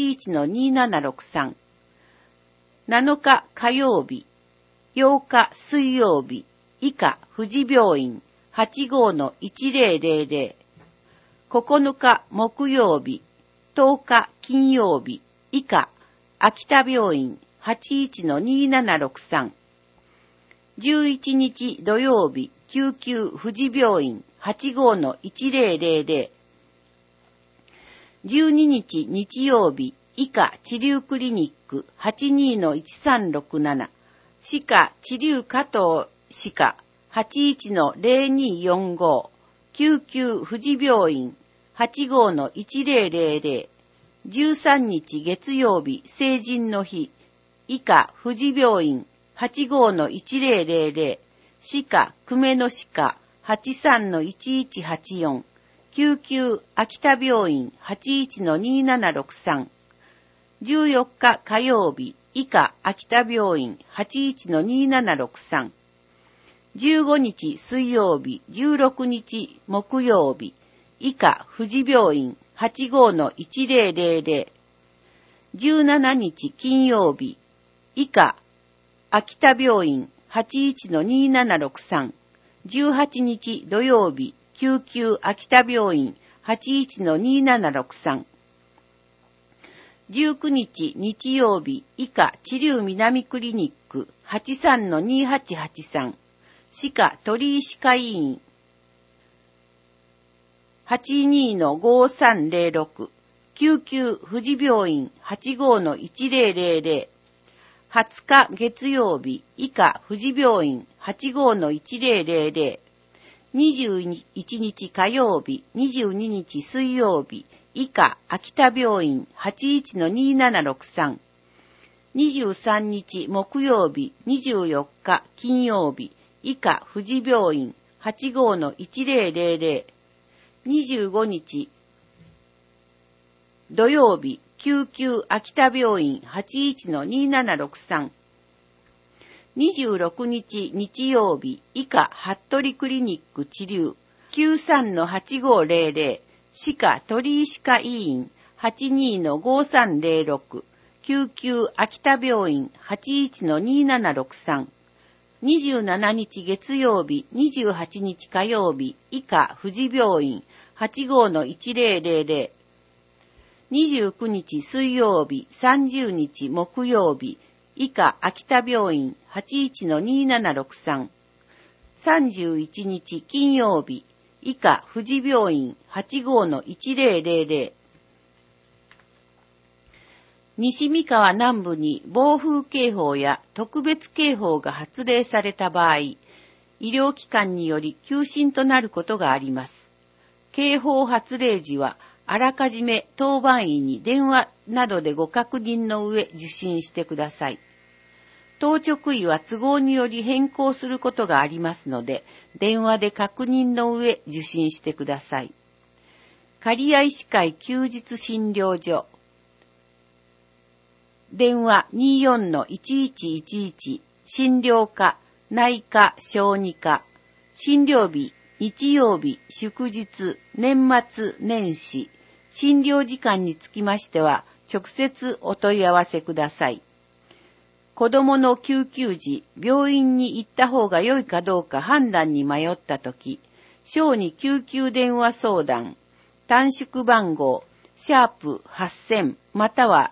81-2763。7日火曜日、8日水曜日、以下富士病院 85-1000。9日木曜日、10日金曜日、以下秋田病院 81-2763。11日土曜日、救急富士病院 85-1000。12日日曜日、以下治療クリニック 82-1367、歯科治療加藤歯科 81-0245、救急富士病院 85-1000。13日月曜日、成人の日、以下富士病院 85-1000、歯科久米の歯科 83-1184、救急秋田病院 81-2763。14日火曜日、以下秋田病院 81-2763。15日水曜日、16日木曜日、以下富士病院 85-1000。17日金曜日、以下秋田病院 81-2763。18日土曜日、救急秋田病院 81-2763。19日日曜日、以下治療南クリニック 83-2883、歯科鳥居歯科医院 82-5306、救急富士病院 85-1000。20日月曜日、以下富士病院 85-1000。21日火曜日、22日水曜日、以下秋田病院 81-2763。23日木曜日、24日金曜日、以下富士病院 85-1000。25日土曜日、救急秋田病院 81-2763。 26日日曜日以下服部クリニック治療 93-8500 歯科鳥居歯科医院 82-5306 救急秋田病院 81-2763 27日月曜日28日火曜日以下富士病院 85-1000 29日水曜日30日木曜日以下秋田病院 81-2763 31日金曜日以下富士病院 85-1000 西三河南部に暴風警報や特別警報が発令された場合、医療機関により休診となることがあります。警報発令時は、あらかじめ当番医に電話などでご確認の上受診してください。当直医は都合により変更することがありますので、電話で確認の上受診してください。刈谷医師会休日診療所。電話 24-1111 診療科、内科、小児科。診療日、日曜日、祝日、年末、年始。診療時間につきましては、直接お問い合わせください。子供の救急時、病院に行った方が良いかどうか判断に迷ったとき、小児救急電話相談、短縮番号、#8000または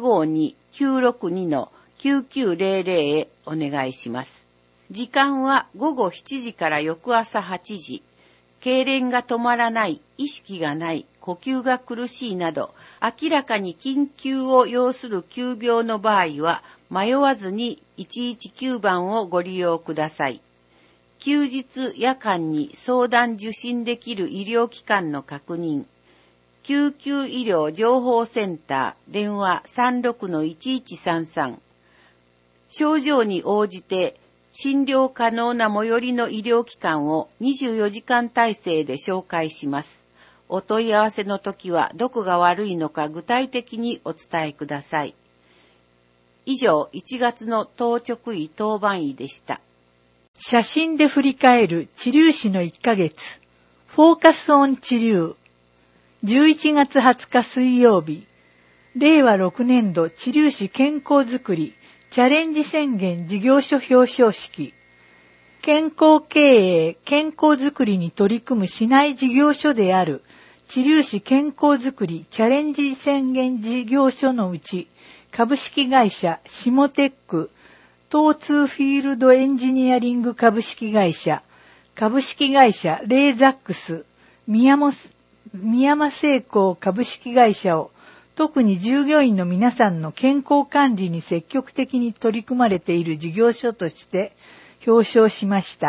052-962-9900 へお願いします。時間は午後7時から翌朝8時。痙攣が止まらない、意識がない、呼吸が苦しいなど、明らかに緊急を要する急病の場合は、迷わずに119番をご利用ください。休日夜間に相談受診できる医療機関の確認。救急医療情報センター、電話 36-1133。症状に応じて、診療可能な最寄りの医療機関を24時間体制で紹介します。お問い合わせの時はどこが悪いのか具体的にお伝えください。以上、1月の当直医当番医でした。 写真で振り返る治療師の1ヶ月。フォーカスオン治療。11月20日水曜日。令和6年度治療師健康づくりチャレンジ宣言事業所表彰式。健康経営、健康づくりに取り組む市内事業所である治療師健康づくりチャレンジ宣言事業所のうち、株式会社シモテック、東通フィールドエンジニアリング株式会社、株式会社レーザックス、宮山製鋼株式会社を特に従業員の皆さんの健康管理に積極的に取り組まれている事業所として表彰しました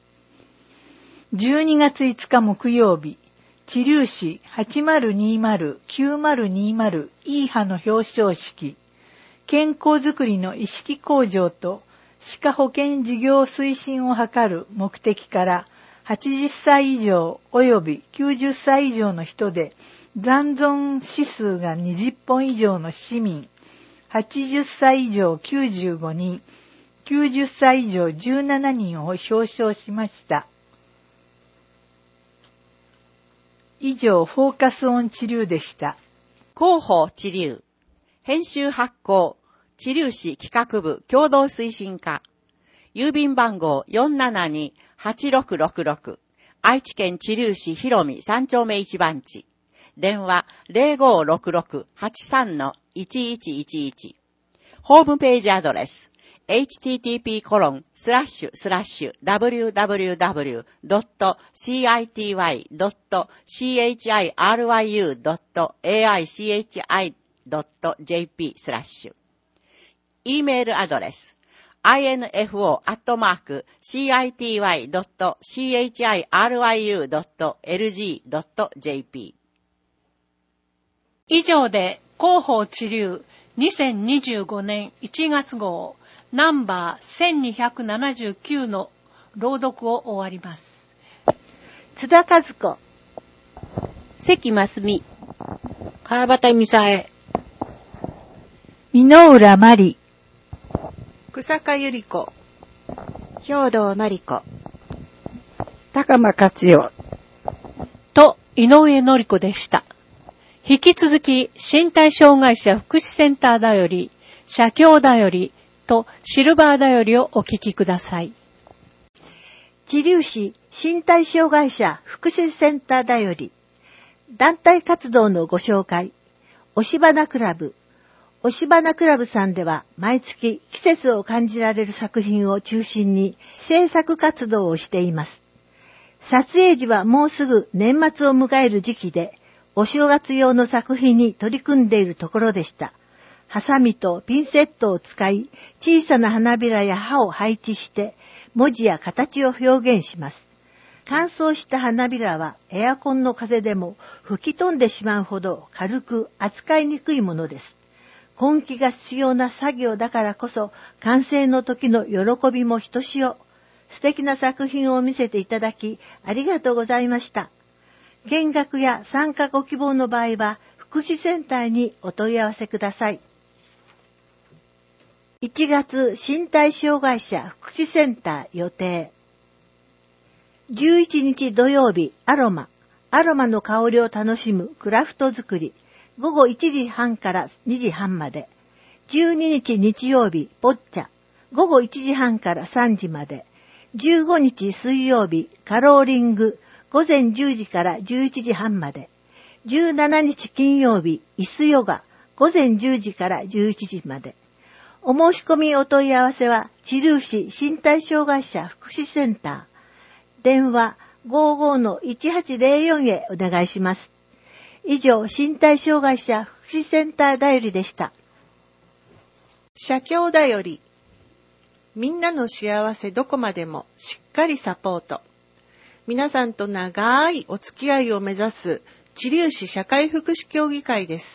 。12月5日木曜日、治療師 8020-9020 いい歯の表彰式、健康づくりの意識向上と歯科保険事業推進を図る目的から、80歳以上及び90歳以上の人で残存指数が20本以上の市民、80歳以上95人、90歳以上17人を表彰しました。以上、フォーカスオン治療でした。 広報治療。編集発行。治療師企画部共同推進課。郵便番号 472-8666。愛知県治療師ひろみ3丁目1番地。電話 0566-83-1111。ホームページアドレス。http://www.city.chiru.aichi.jp/。E メールアドレス。info@city.chiru.lg.jp。 以上で広報治療2025年1月号ナンバー1279の朗読を終わります。 津田和子、 関真澄、 川端美沙恵、 箕浦真理、 草加由里子、 兵藤真理子、 高間克代と井上典子でした。引き続き身体障害者福祉センターだより、社協だよりとシルバーだよりをお聞きください。 知立市身体障害者福祉センターだより、団体活動のご紹介、押し花クラブ。押し花クラブさんでは毎月季節を感じられる作品を中心に制作活動をしています。撮影時はもうすぐ年末を迎える時期で、お正月用の作品に取り組んでいるところでした。ハサミとピンセットを使い、小さな花びらや葉を配置して、文字や形を表現します。乾燥した花びらはエアコンの風でも吹き飛んでしまうほど軽く扱いにくいものです。根気が必要な作業だからこそ、完成の時の喜びもひとしお。素敵な作品を見せていただき、ありがとうございました。見学や参加ご希望の場合は、福祉センターにお問い合わせください。1月身体障害者福祉センター予定。11日土曜日アロマの香りを楽しむクラフト作り、午後1時半から2時半まで。12日日曜日ボッチャ、午後1時半から3時まで。15日水曜日カローリング、午前10時から11時半まで。17日金曜日椅子ヨガ、午前10時から11時まで。お申し込みお問い合わせは、知立市身体障害者福祉センター。電話 55-1804 へお願いします。以上、身体障害者福祉センターだよりでした。 社協だより、みんなの幸せどこまでもしっかりサポート。皆さんと長いお付き合いを目指す知立市社会福祉協議会です。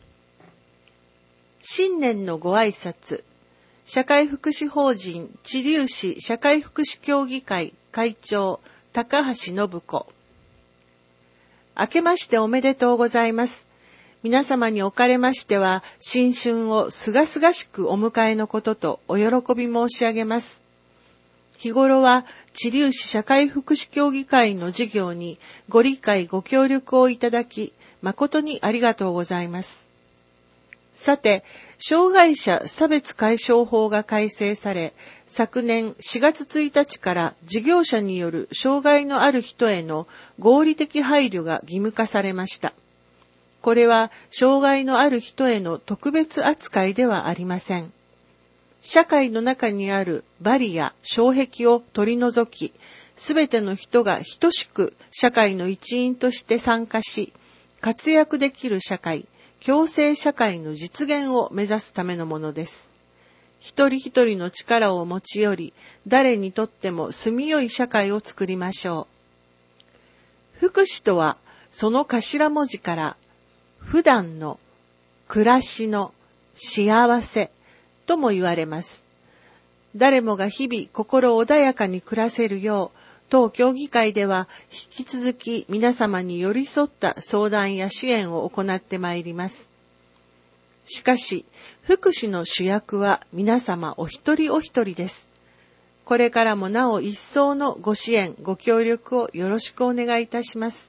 新年のご挨拶、社会福祉法人知立市社会福祉協議会会長高橋信子。明けましておめでとうございます。皆様におかれましては、新春をすがすがしくお迎えのこととお喜び申し上げます。日頃は知立市社会福祉協議会の事業にご理解ご協力をいただき、誠にありがとうございます。さて、障害者差別解消法が改正され、昨年4月1日から事業者による障害のある人への合理的配慮が義務化されました。これは障害のある人への特別扱いではありません。社会の中にあるバリア、障壁を取り除き、すべての人が等しく社会の一員として参加し、活躍できる社会、共生社会の実現を目指すためのものです。一人一人の力を持ち寄り、誰にとっても住みよい社会を作りましょう。福祉とは、その頭文字から、普段の暮らしの幸せとも言われます。誰もが日々心穏やかに暮らせるよう、当協議会では引き続き皆様に寄り添った相談や支援を行ってまいります。しかし、福祉の主役は皆様お一人お一人です。これからもなお一層のご支援、ご協力をよろしくお願いいたします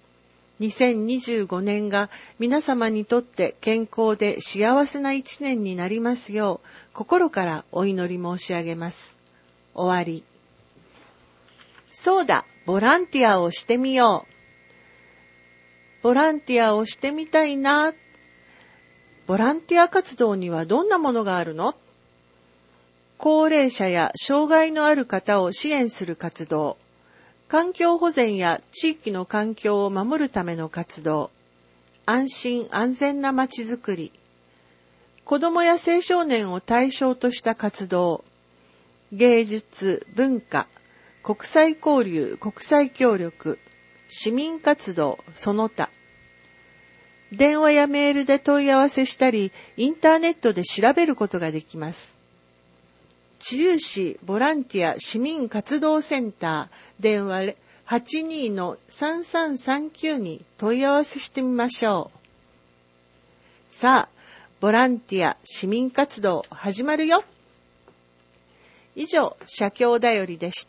。2025年が皆様にとって健康で幸せな一年になりますよう、心からお祈り申し上げます。終わり。そうだ、ボランティアをしてみよう。ボランティアをしてみたいな。ボランティア活動にはどんなものがあるの？高齢者や障害のある方を支援する活動、環境保全や地域の環境を守るための活動、安心安全なまちづくり、子どもや青少年を対象とした活動、芸術、文化、国際交流、国際協力、市民活動、その他。電話やメールで問い合わせしたり、インターネットで調べることができます。知立市ボランティア市民活動センター、電話 82-3339 に問い合わせしてみましょう。さあ、ボランティア市民活動始まるよ。 以上、写経だよりでした。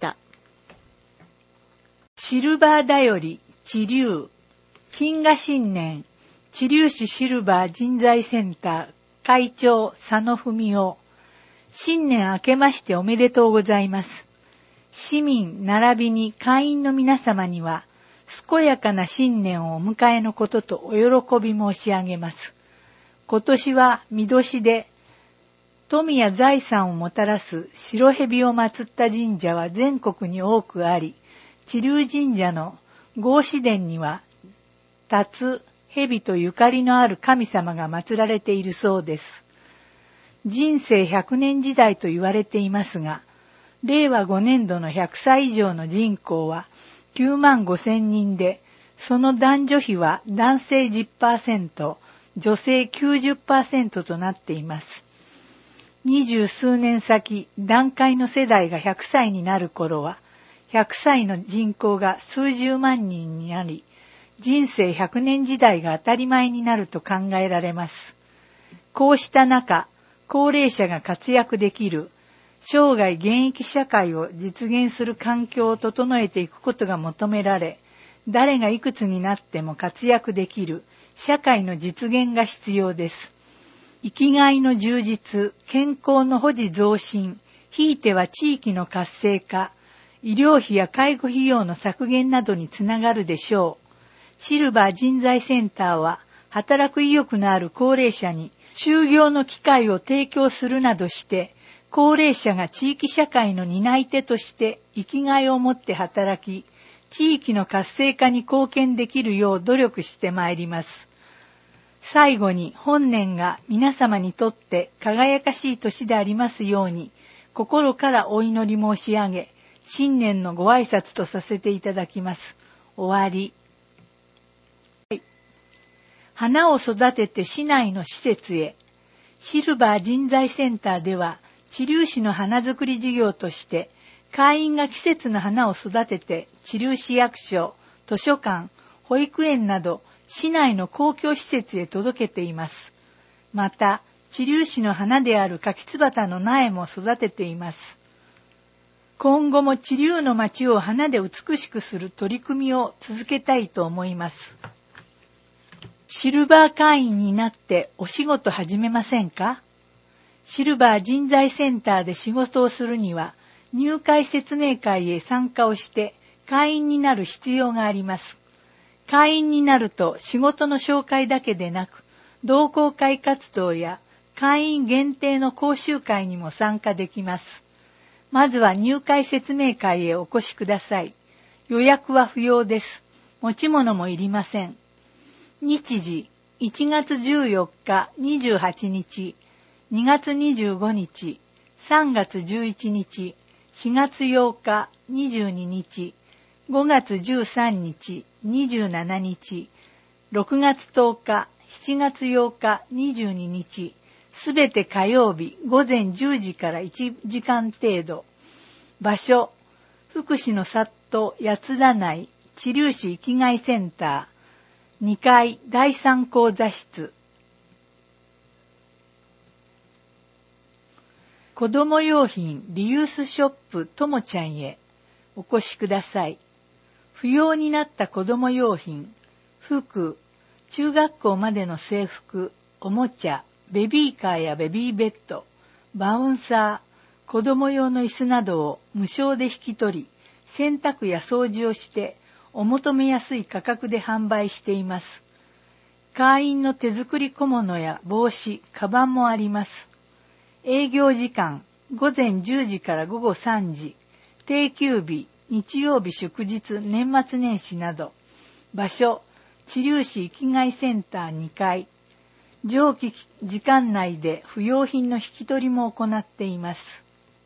シルバーだより、知立。金河新年、知立市シルバー人材センター会長佐野文夫。新年明けましておめでとうございます。市民並びに会員の皆様には、健やかな新年をお迎えのこととお喜び申し上げます。今年は見年で、富や財産をもたらす白蛇を祀った神社は全国に多くあり、知立神社の合祀殿には、立つ蛇とゆかりのある神様が祀られているそうです。人生100年時代と言われていますが、令和5年度の100歳以上の人口は9万5千人で、その男女比は男性 10%、女性 90% となっています。20数年先、団塊の世代が100歳になる頃は、100歳の人口が数十万人になり、人生100年時代が当たり前になると考えられます。こうした中、高齢者が活躍できる生涯現役社会を実現する環境を整えていくことが求められ、誰がいくつになっても活躍できる社会の実現が必要です。生きがいの充実、健康の保持増進、ひいては地域の活性化、医療費や介護費用の削減などにつながるでしょう。シルバー人材センターは、働く意欲のある高齢者に就業の機会を提供するなどして、高齢者が地域社会の担い手として生きがいを持って働き、地域の活性化に貢献できるよう努力してまいります。最後に本年が皆様にとって輝かしい年でありますように、心からお祈り申し上げ、新年のご挨拶とさせていただきます。終わり。花を育てて市内の施設へ。シルバー人材センターでは、知立市の花作り事業として、会員が季節の花を育てて、知立市役所、図書館、保育園など、市内の公共施設へ届けています。また、知立市の花である柿椿の苗も育てています。今後も知立の町を花で美しくする取り組みを続けたいと思います。シルバー会員になってお仕事始めませんか？シルバー人材センターで仕事をするには、入会説明会へ参加をして会員になる必要があります。会員になると仕事の紹介だけでなく、同好会活動や会員限定の講習会にも参加できます。まずは入会説明会へお越しください。予約は不要です。持ち物もいりません。日時、1月14日28日、2月25日、3月11日、4月8日22日、5月13日、27日、6月10日、7月8日22日、すべて火曜日午前10時から1時間程度。場所、福祉の里八田内知立市生きがいセンター、2階第3講座室。子ども用品リユースショップともちゃんへお越しください。不要になった子ども用品、服、中学校までの制服、おもちゃ、ベビーカーやベビーベッド、バウンサー、子ども用の椅子などを無償で引き取り、洗濯や掃除をしてお求めやすい価格で販売しています。会員の手作り小物や帽子、カバンもあります。営業時間、午前10時から午後3時、定休日、日曜日祝日、年末年始など。場所、知立市生きがいセンター2階。上記時間内で不要品の引き取りも行っています。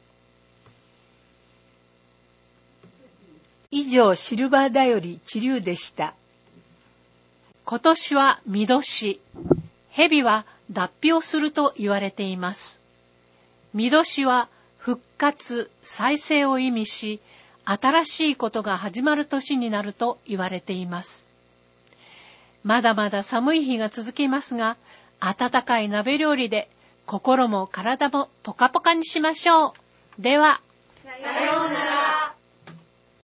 以上、シルバーだより知立でした。 今年は見年。蛇は脱皮をすると言われています。見年は復活、再生を意味し、新しいことが始まる年になると言われています。まだまだ寒い日が続きますが、温かい鍋料理で心も体もポカポカにしましょう。では。 さよ